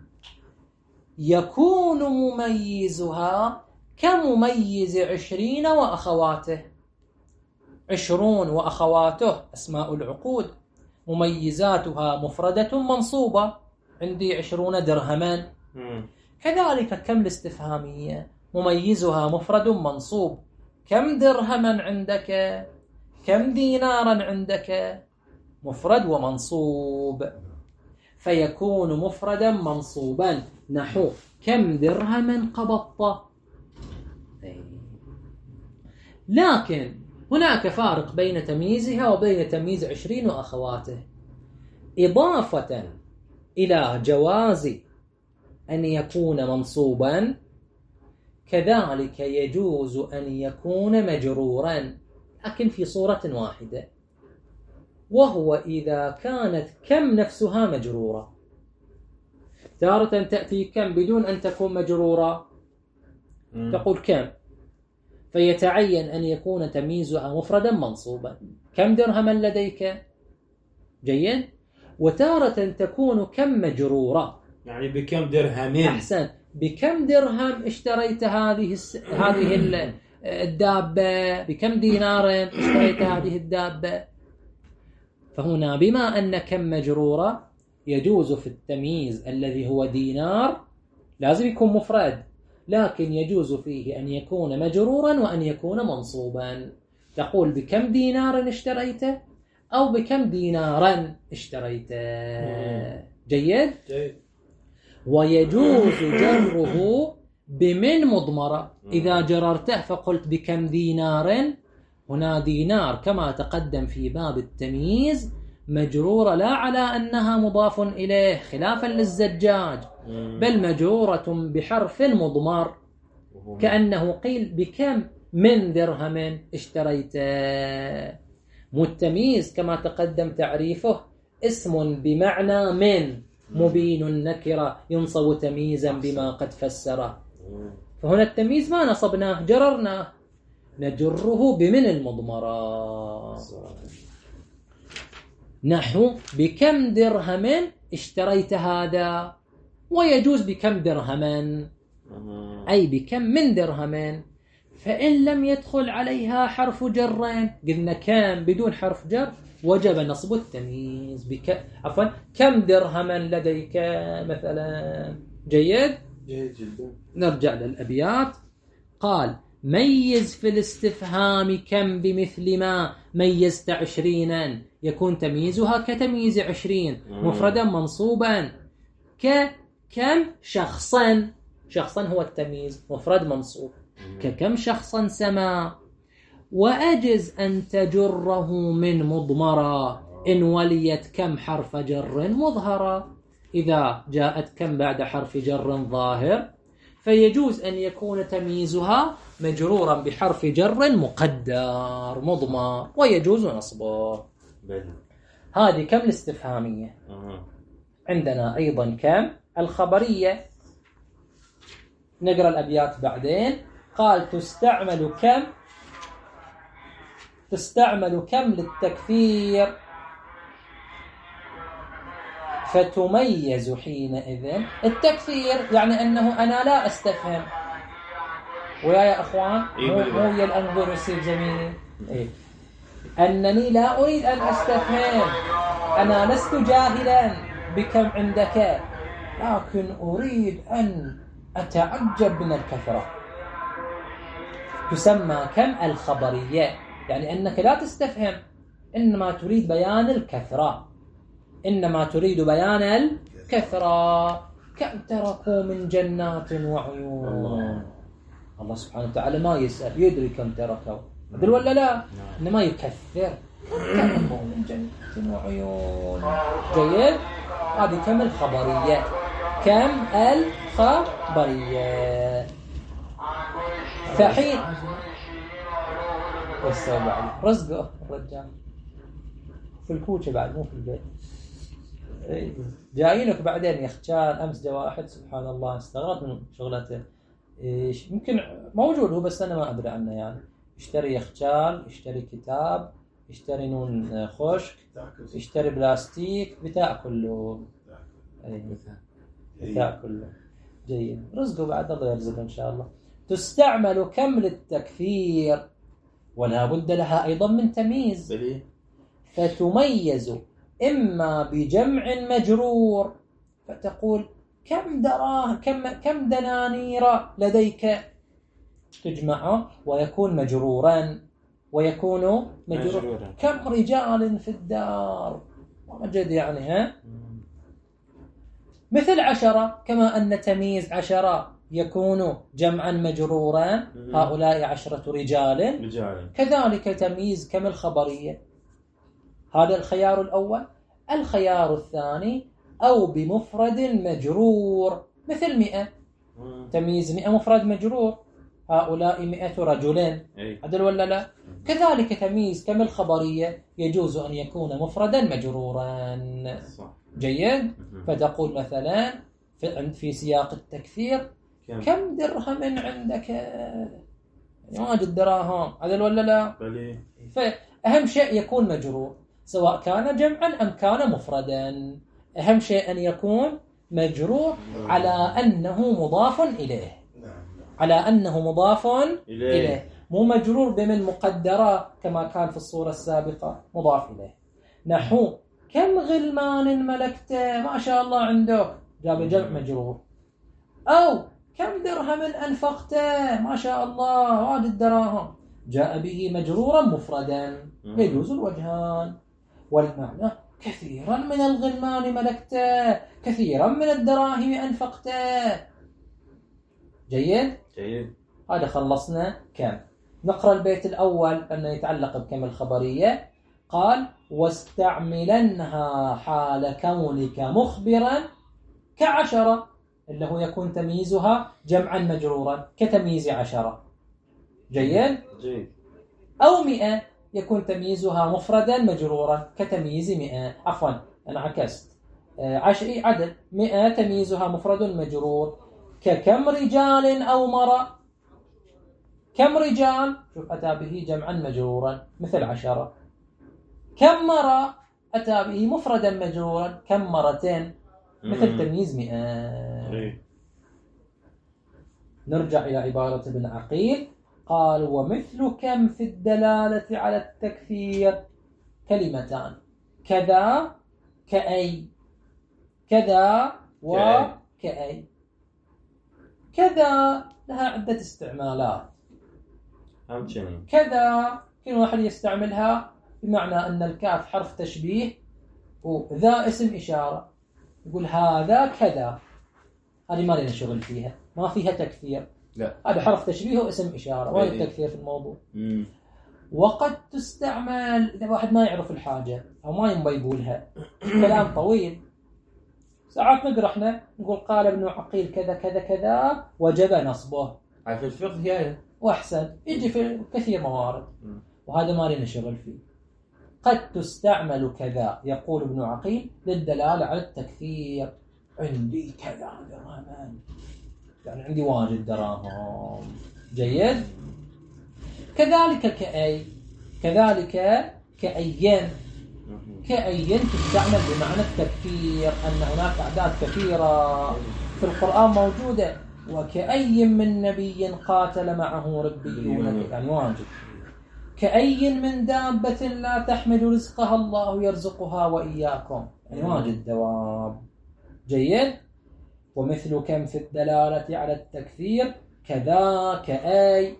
يكون مميزها كمميز 20 وأخواته. 20 وأخواته أسماء العقود، مميزاتها مفردة منصوبة، عندي 20 درهما. كذلك كم الاستفهامية مميزها مفرد منصوب، كم درهما عندك، كم دينارا عندك، مفرد ومنصوب، فيكون مفردا منصوبا. نحو كم درهما قبضت. لكن هناك فارق بين تمييزها وبين تمييز 20 وأخواته، إضافة إلى جواز أن يكون منصوبا، كذلك يجوز أن يكون مجرورا، لكن في صورة واحدة، وهو إذا كانت كم نفسها مجرورة. تارة تأتي كم بدون أن تكون مجرورة، تقول كم، فيتعين أن يكون تمييزها مفردا منصوبا، كم درهما لديك. جيد. وتارة تكون كم مجرورة، يعني بكم درهم. أحسن، بكم درهم اشتريت هذه الدابة، بكم دينار اشتريت هذه الدابة. فهنا بما أن كم مجرورة، يجوز في التمييز الذي هو دينار لازم يكون مفرد، لكن يجوز فيه أن يكون مجرورا وأن يكون منصوبا. تقول بكم دينار اشتريته أو بكم دينارا اشتريته. جيد. ويجوز جره بمن مضمرة، إذا جررته فقلت بكم دينار، هنا دينار كما تقدم في باب التمييز مجرورة لا على أنها مضاف إليه خلافا للزجاج، بل مجرورة بحرف مضمر، كأنه قيل بكم من درهم اشتريت. متميز كما تقدم تعريفه اسم بمعنى من، مبين النكرة ينصب تمييزا بما قد فسره. فهنا التمييز ما نصبناه، جررناه، نجره بمن المضمرة. نحو بكم درهم اشتريت هذا، ويجوز بكم درهما، أي بكم من درهم. فإن لم يدخل عليها حرف جر، قلنا كم بدون حرف جر وجب نصب التمييز. عفوا كم درهما لديك مثلا. جيد جدا. نرجع للأبيات. قال ميز في الاستفهام كم بمثل ما ميزت 20، يكون تمييزها كتمييز 20 مفردا منصوبا. كم شخصا، شخصا هو التمييز مفرد منصوب، ككم شخصا سما. وأجز أن تجره من مضمرا إن وليت كم حرف جر مظهرا. إذا جاءت كم بعد حرف جر ظاهر فيجوز أن يكون تمييزها مجرورا بحرف جر مقدر مضمر، ويجوز نصبه. هذه كم الاستفهامية. عندنا أيضا كم الخبرية. نقرأ الأبيات بعدين. قال تستعمل كم للتكثير فتميز حينئذ. التكثير يعني أنه أنا لا أستفهم. ويا أخوان مو الأنظر يصير زميلي أنني لا أريد أن أستفهم، أنا لست جاهلا بكم عندك، لكن أريد أن أتعجب من الكثرة. تسمى كم الخبرية، يعني أنك لا تستفهم، إنما تريد بيان الكثرة، إنما تريد بيان الكثرة. كم تركوا من جنات وعيون. الله سبحانه وتعالى ما يسأل، يدري كم تركوا، أدري ولا لا؟ إنما يكثر. تركوا من جنات وعيون. جيد. هذه كم الخبرية. كم الخبرية. فحين رزقه الرجال في الكوشة بعد مو في البيت. جايينك بعدين يا اخي. امس جاء واحد سبحان الله استغربت من شغلته. يمكن موجود هو بس انا ما ادري عنه. يعني يشتري يخشال، يشتري كتاب، يشتري نون خشك، يشتري بلاستيك، بتاع كله. بتاع كله. جيد. رزقه بعد الله يرزقه ان شاء الله. تستعمل كم للتكثير ولا بد لها ايضا من تمييز. فتميز إما بجمع مجرور، فتقول كم دراهم كم دنانير لديك، تجمعه ويكون مجرورا، ويكون مجرورا. كم رجال في الدار ومجد يعني مثل 10، كما أن تمييز 10 يكون جمعا مجرورا، هؤلاء 10 رجال. كذلك تمييز كم الخبرية. هذا الخيار الأول. الخيار الثاني أو بمفرد مجرور مثل 100. تمييز 100 مفرد مجرور، هؤلاء 100 رجل. عدل ولا لا؟ كذلك تمييز كم الخبرية يجوز أن يكون مفردا مجرورا. جيد. فتقول مثلا في سياق التكثير كم درهم عندك، واجد دراهم. عدل ولا لا؟ فأهم شيء يكون مجرور، سواء كان جمعا أم كان مفردا. أهم شيء أن يكون مجرور على أنه مضاف إليه، على أنه مضاف إليه، مو مجرور بمن مقدرة كما كان في الصورة السابقة مضاف إليه. نحو كم غلمان ملكت، ما شاء الله عندك، جاب جمع مجرور. أو كم درهم أنفقت، ما شاء الله واجد دراهم، جاء به مجرورا مفردا. يجوز الوجهان. والمعنى كثيرا من الغلمان ملكت، كثيرا من الدراهم أنفقت. جيد؟ جيد. هذا خلصنا كم. نقرأ البيت الأول أنه يتعلق بكم الخبرية. قال واستعملنها حال كونك مخبرا ك10، اللي هو يكون تمييزها جمعا مجرورا كتمييز 10. جيد؟ جيد. أو 100 يكون تمييزها مفردا مجرورا كتمييز 100. عفوا أنا عكست. عدد 100 تمييزها مفرد مجرور ككم رجال أو مرأة. كم رجال؟ شوف أتى به جمعا مجرورا مثل 10. كم مرة؟ أتى به مفردا مجرورا كم مرتين مثل تمييز 100. نرجع إلى عبارة ابن عقيل. قال ومثل كم في الدلالة على التكثير كلمتان كذا كأي، كذا وكأي. كذا لها عدة استعمالات. كذا كل واحد يستعملها بمعنى أن الكاف حرف تشبيه وذا اسم إشارة، يقول هذا كذا، هذه ما لنا شغل فيها، ما فيها تكثير. لا، هذا حرف تشبيه واسم إشارة، وين التكثير في الموضوع؟ وقد تستعمل إذا واحد ما يعرف الحاجة أو ما ينبغي يقولها، كلام طويل. ساعات نقرأ احنا نقول قال ابن عقيل كذا كذا كذا وجب نصبه. في الفقه هي وأحسن يجي في كثير موارد، وهذا ما لنا شغل فيه. قد تستعمل كذا يقول ابن عقيل للدلالة على التكثير. عندي كذا درهم، يعني عندي واجد دراهم. جيد. كذلك كأي، كذلك كأين. كأين تستعمل بمعنى التكثير، أن هناك أعداد كثيرة في القرآن موجودة. وكأي من نبي قاتل معه ربيون، يعني واجد. كأي من دابة لا تحمل رزقها الله يرزقها وإياكم، يعني واجد دواب. جيد. ومثل كم في الدلالة على التكثير كذا كأي.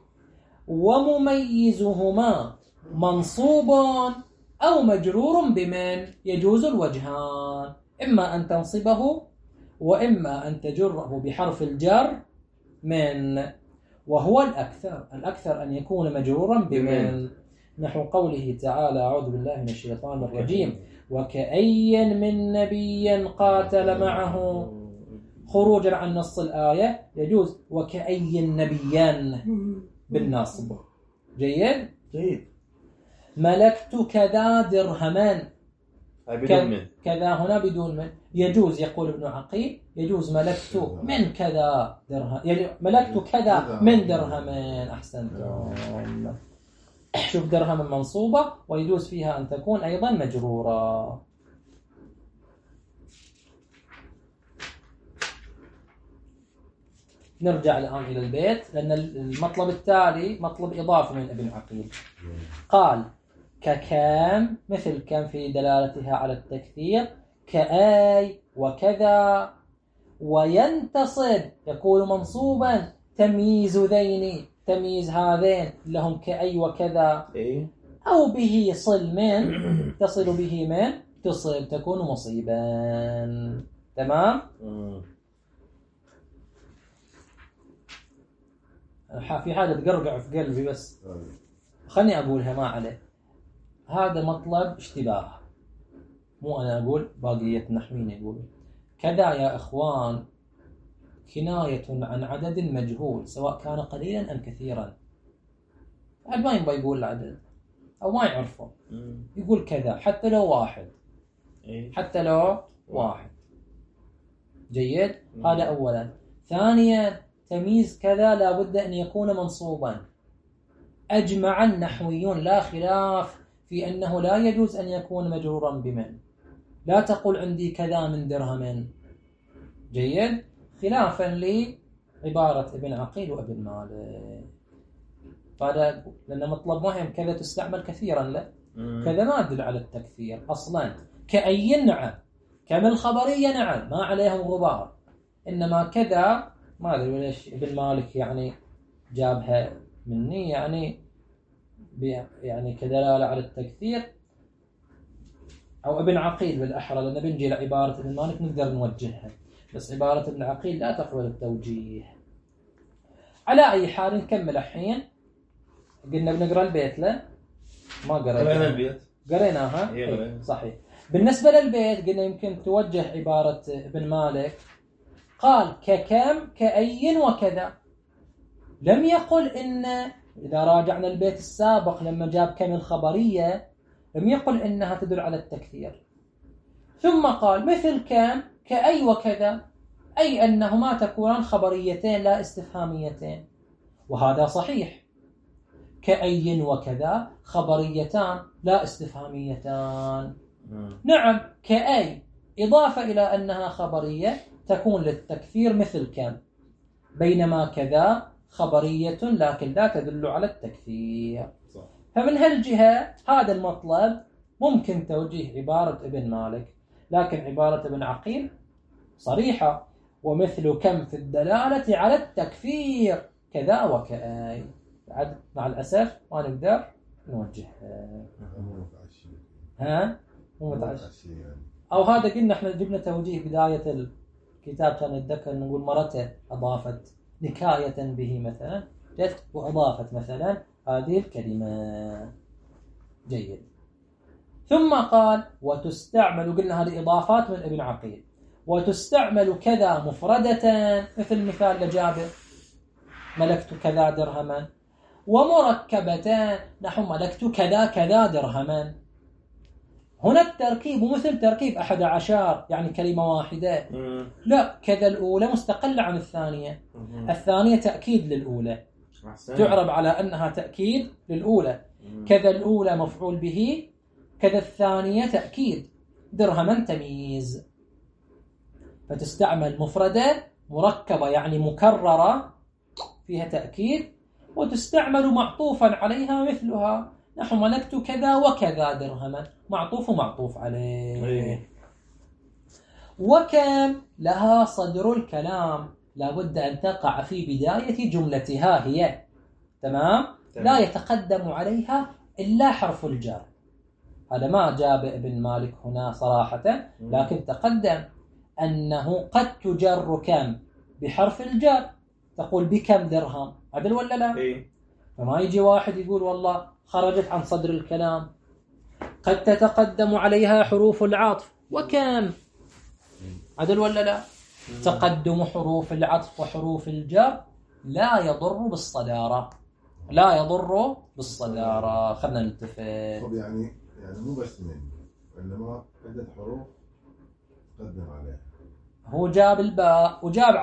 ومميزهما منصوب أو مجرور بمن، يجوز الوجهان، إما أن تنصبه وإما أن تجره بحرف الجر من، وهو الأكثر أن يكون مجرورا بمن، نحو قوله تعالى أعوذ بالله من الشيطان الرجيم وكأي من نبي قاتل معه، خروجا عن نص الآية يجوز وكأي نبيا بالنصب. جيد. ملكت كذا درهما، كذا هنا بدون من، يجوز. يقول ابن عقيل يجوز ملكت من كذا درهم، يعني ملكت كذا من درهمين. أحسنتم. شوف درهم منصوبة ويجوز فيها أن تكون أيضا مجرورة. نرجع الآن إلى البيت، لأن المطلب التالي مطلب إضافة من ابن عقيل. قال ككام مثل كم في دلالتها على التكثير كأي وكذا. وينتصب يكون منصوبا تمييز ذين، تمييز هذين لهم كأي وكذا، أو به صل من، تصل به من تصل تكون مصيبا. تمام. في حاجة تقرقع في قلبي بس خلني أقولها ما عليه. هذا مطلب اشتباه، مو أنا أقول، باقية نحوين يقول كذا يا إخوان كناية عن عدد مجهول سواء كان قليلا أم كثيرا. بعد ما ينبغي يقول العدد أو ما يعرفه، يقول كذا حتى لو واحد، حتى لو واحد. جيد. هذا أولا. ثانيا تمييز كذا لا بد أن يكون منصوبا. أجمع النحويون لا خلاف في أنه لا يجوز أن يكون مجرورا بمن. لا تقول عندي كذا من درهم. جيد. خلافا لعبارة ابن عقيل وابن مالك. فهذا لأن مطلب مهم، كذا تستعمل كثيرا، لا كذا ما يدل على التكثير أصلا. كأي نعم، كم الخبرية نعم ما عليهم غبار، إنما كذا ما أدري ليش ابن مالك يعني جابها مني، يعني كدلالة على التكثير، أو ابن عقيل بالأحرى، لأن بنجي لعبارة ابن مالك نقدر نوجهها، بس عبارة ابن عقيل لا تقبل التوجيه. على أي حال نكمل الحين. قلنا بنقرأ البيت، لا ما قرأنا البيت، قريناها صحيح. بالنسبة للبيت قلنا يمكن توجه عبارة ابن مالك. قال ككم كأي وكذا، لم يقل إن، إذا راجعنا البيت السابق لما جاب كم الخبرية لم يقل إنها تدل على التكثير، ثم قال مثل كم كأي وكذا، أي أنهما تكونان خبريتين لا استفهاميتين، وهذا صحيح كأي وكذا خبريتان لا استفهاميتان. نعم كأي إضافة إلى أنها خبرية تكون للتكثير مثل كم، بينما كذا خبرية لكن لا تدل على التكثير. فمن هالجهة هذا المطلب ممكن توجيه عبارة ابن مالك، لكن عبارة ابن عقيل صريحة، ومثل كم في الدلالة على التكفير كذا وكأي. مع الأسف ما نقدر نوجهها. مو متعشي أو هذا قلنا احنا جبنا توجيه بداية الكتاب كان نتذكر نقول مرته أضافت نكاية به مثلا، جت وأضافت مثلا هذه الكلمة. جيد. ثم قال وتستعمل، قلنا هذه إضافات من ابن عقيل، وتستعمل كذا مفردة مثل مثال لجابر ملكت كذا درهما، ومركبة نحو ملكت كذا كذا درهما. هنا التركيب مثل تركيب 11 يعني كلمة واحدة، لا كذا الأولى مستقلة عن الثانية، الثانية تأكيد للأولى، تعرب على أنها تأكيد للأولى. كذا الأولى مفعول به، كذا الثانية تأكيد، درهما تمييز. فتستعمل مفردة مركبة يعني مكررة فيها تأكيد، وتستعمل معطوفا عليها مثلها نحو ملكت كذا وكذا درهما، معطوف ومعطوف عليه. وكم لها صدر الكلام، لابد أن تقع في بداية جملتها هي، تمام؟ لا يتقدم عليها إلا حرف الجر. هذا ما جاب ابن مالك هنا صراحة، لكن تقدم أنه قد تجر كم بحرف الجر، تقول بكم درهم، عدل ولا لا؟ فما يجي واحد يقول والله خرجت عن صدر الكلام. قد تتقدم عليها حروف العطف وكم، عدل ولا لا؟ تقدم حروف العطف وحروف الجر لا يضر بالصدارة، لا يضر بالصدارة. خلنا نتفق. يعني مو بس من، وإنما عدة حروف تقدم عليها. هو جاب الباء وجاب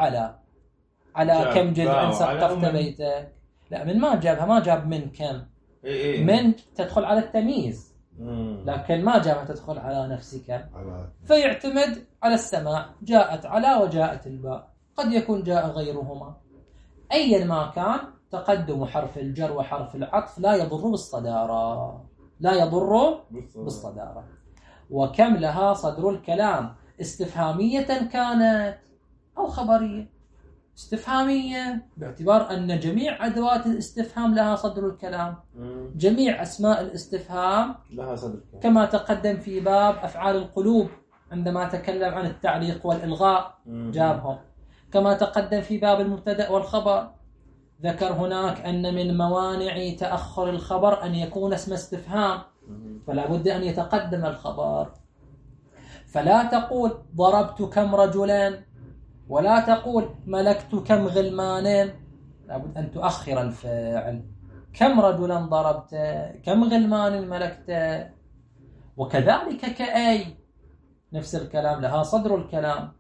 على كم جزءا سقفت بيتك. لا من ما جابها، ما جاب من كم. من تدخل على التمييز، لكن ما جابها تدخل على نفسك، فيعتمد على السماع. جاءت على وجاءت الباء، قد يكون جاء غيرهما. أيا ما كان تقدم حرف الجر وحرف العطف لا يضر بالصدارة، لا يضر بالصدارة. وكم لها صدر الكلام، استفهامية كانت أو خبرية. استفهامية باعتبار أن جميع أدوات الاستفهام لها صدر الكلام، جميع أسماء الاستفهام لها صدر الكلام، كما تقدم في باب أفعال القلوب عندما تكلم عن التعليق والإلغاء جابهم، كما تقدم في باب المبتدأ والخبر ذكر هناك أن من موانع تأخر الخبر أن يكون اسم استفهام، فلا بد أن يتقدم الخبر. فلا تقول ضربت كم رجلا، ولا تقول ملكت كم غلمان، لابد أن تؤخر الفاعل. كم رجلا ضربت، كم غلمان ملكت. وكذلك كأي نفس الكلام لها صدر الكلام،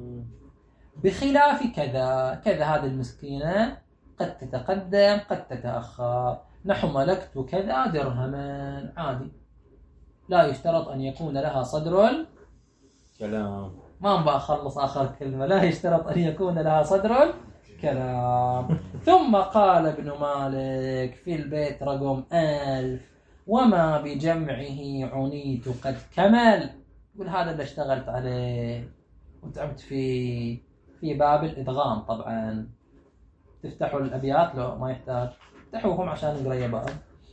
بخلاف كذا. كذا هذه المسكينة قد تتقدم قد تتأخر، نحو ملكت كذا درهما، عادي لا يشترط أن يكون لها صدر الكلام. ما أبغى أخلص آخر كلمة، لا يشترط أن يكون لها صدر الكلام. ثم قال ابن مالك في البيت رقم 1000 وما بجمعه عنيت قد كمل. يقول هذا اللي اشتغلت عليه وتعبت في باب الإدغام. طبعا تفتحوا الأبيات لو ما يحتاج تفتحوهم عشان نقرأ باب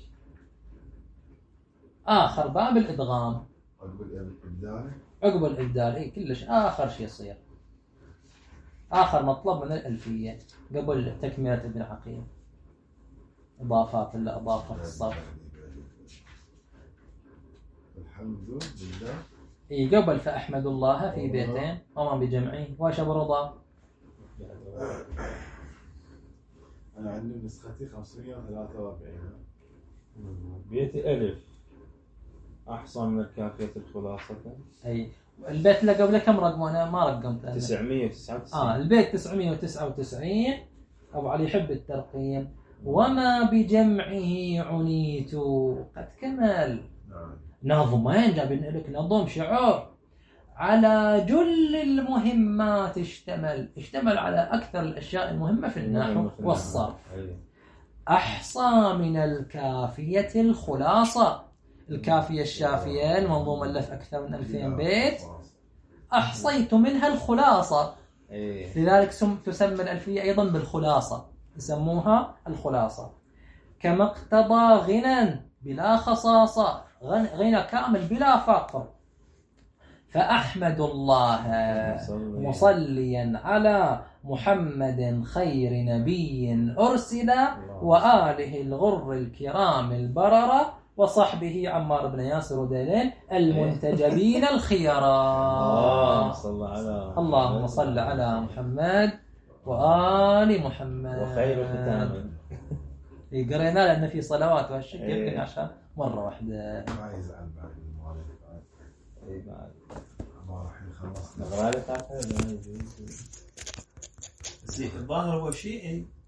آخر، باب الإدغام عقب الإبدال. إيه كلش آخر شيء يصير، آخر مطلب من الألفية قبل تكملة ابن عقيل، إضافات اللي أضافها في الصف. الحمد لله. إيه قبل فأحمد الله في بيتين وما بجمعه واش أبو رضا. أنا عندي نسختي 543 بيتي ألف أحسن من الكافية الخلاصة. أي البيت اللي قبله كم رقم؟ أنا ما رقمت. 999. البيت 999. أبو علي يحب الترقيم. وما بجمعه عنيت. قد كمل نظمين، جابين لك نظم شعر على جل المهمات، اشتمل على أكثر الأشياء المهمة في النحو والصرف. أحصى من الكافية الخلاصة. الكافية الشافية المنظومة اللي في أكثر من 2000 بيت أحصيت منها الخلاصة، لذلك تسمى الألفية أيضا بالخلاصة، يسموها الخلاصة. كما اقتضى غنى بلا خصاصة، غنى كامل بلا فقر. فأحمد الله مصليا على محمد خير نبي أرسل، وآله الغر الكرام البررة، وصحبه عمار بن ياسر وديلين المنتجبين الخيرا. اللهم صل على محمد وآل محمد. وخير ختام. قرينا لأن في صلوات وهالشكل يمكن عشان مرة واحدة. ما يزعل بعد المؤلف. اي بعد ما راح يخلص. نقرأ لك الظاهر هو شيء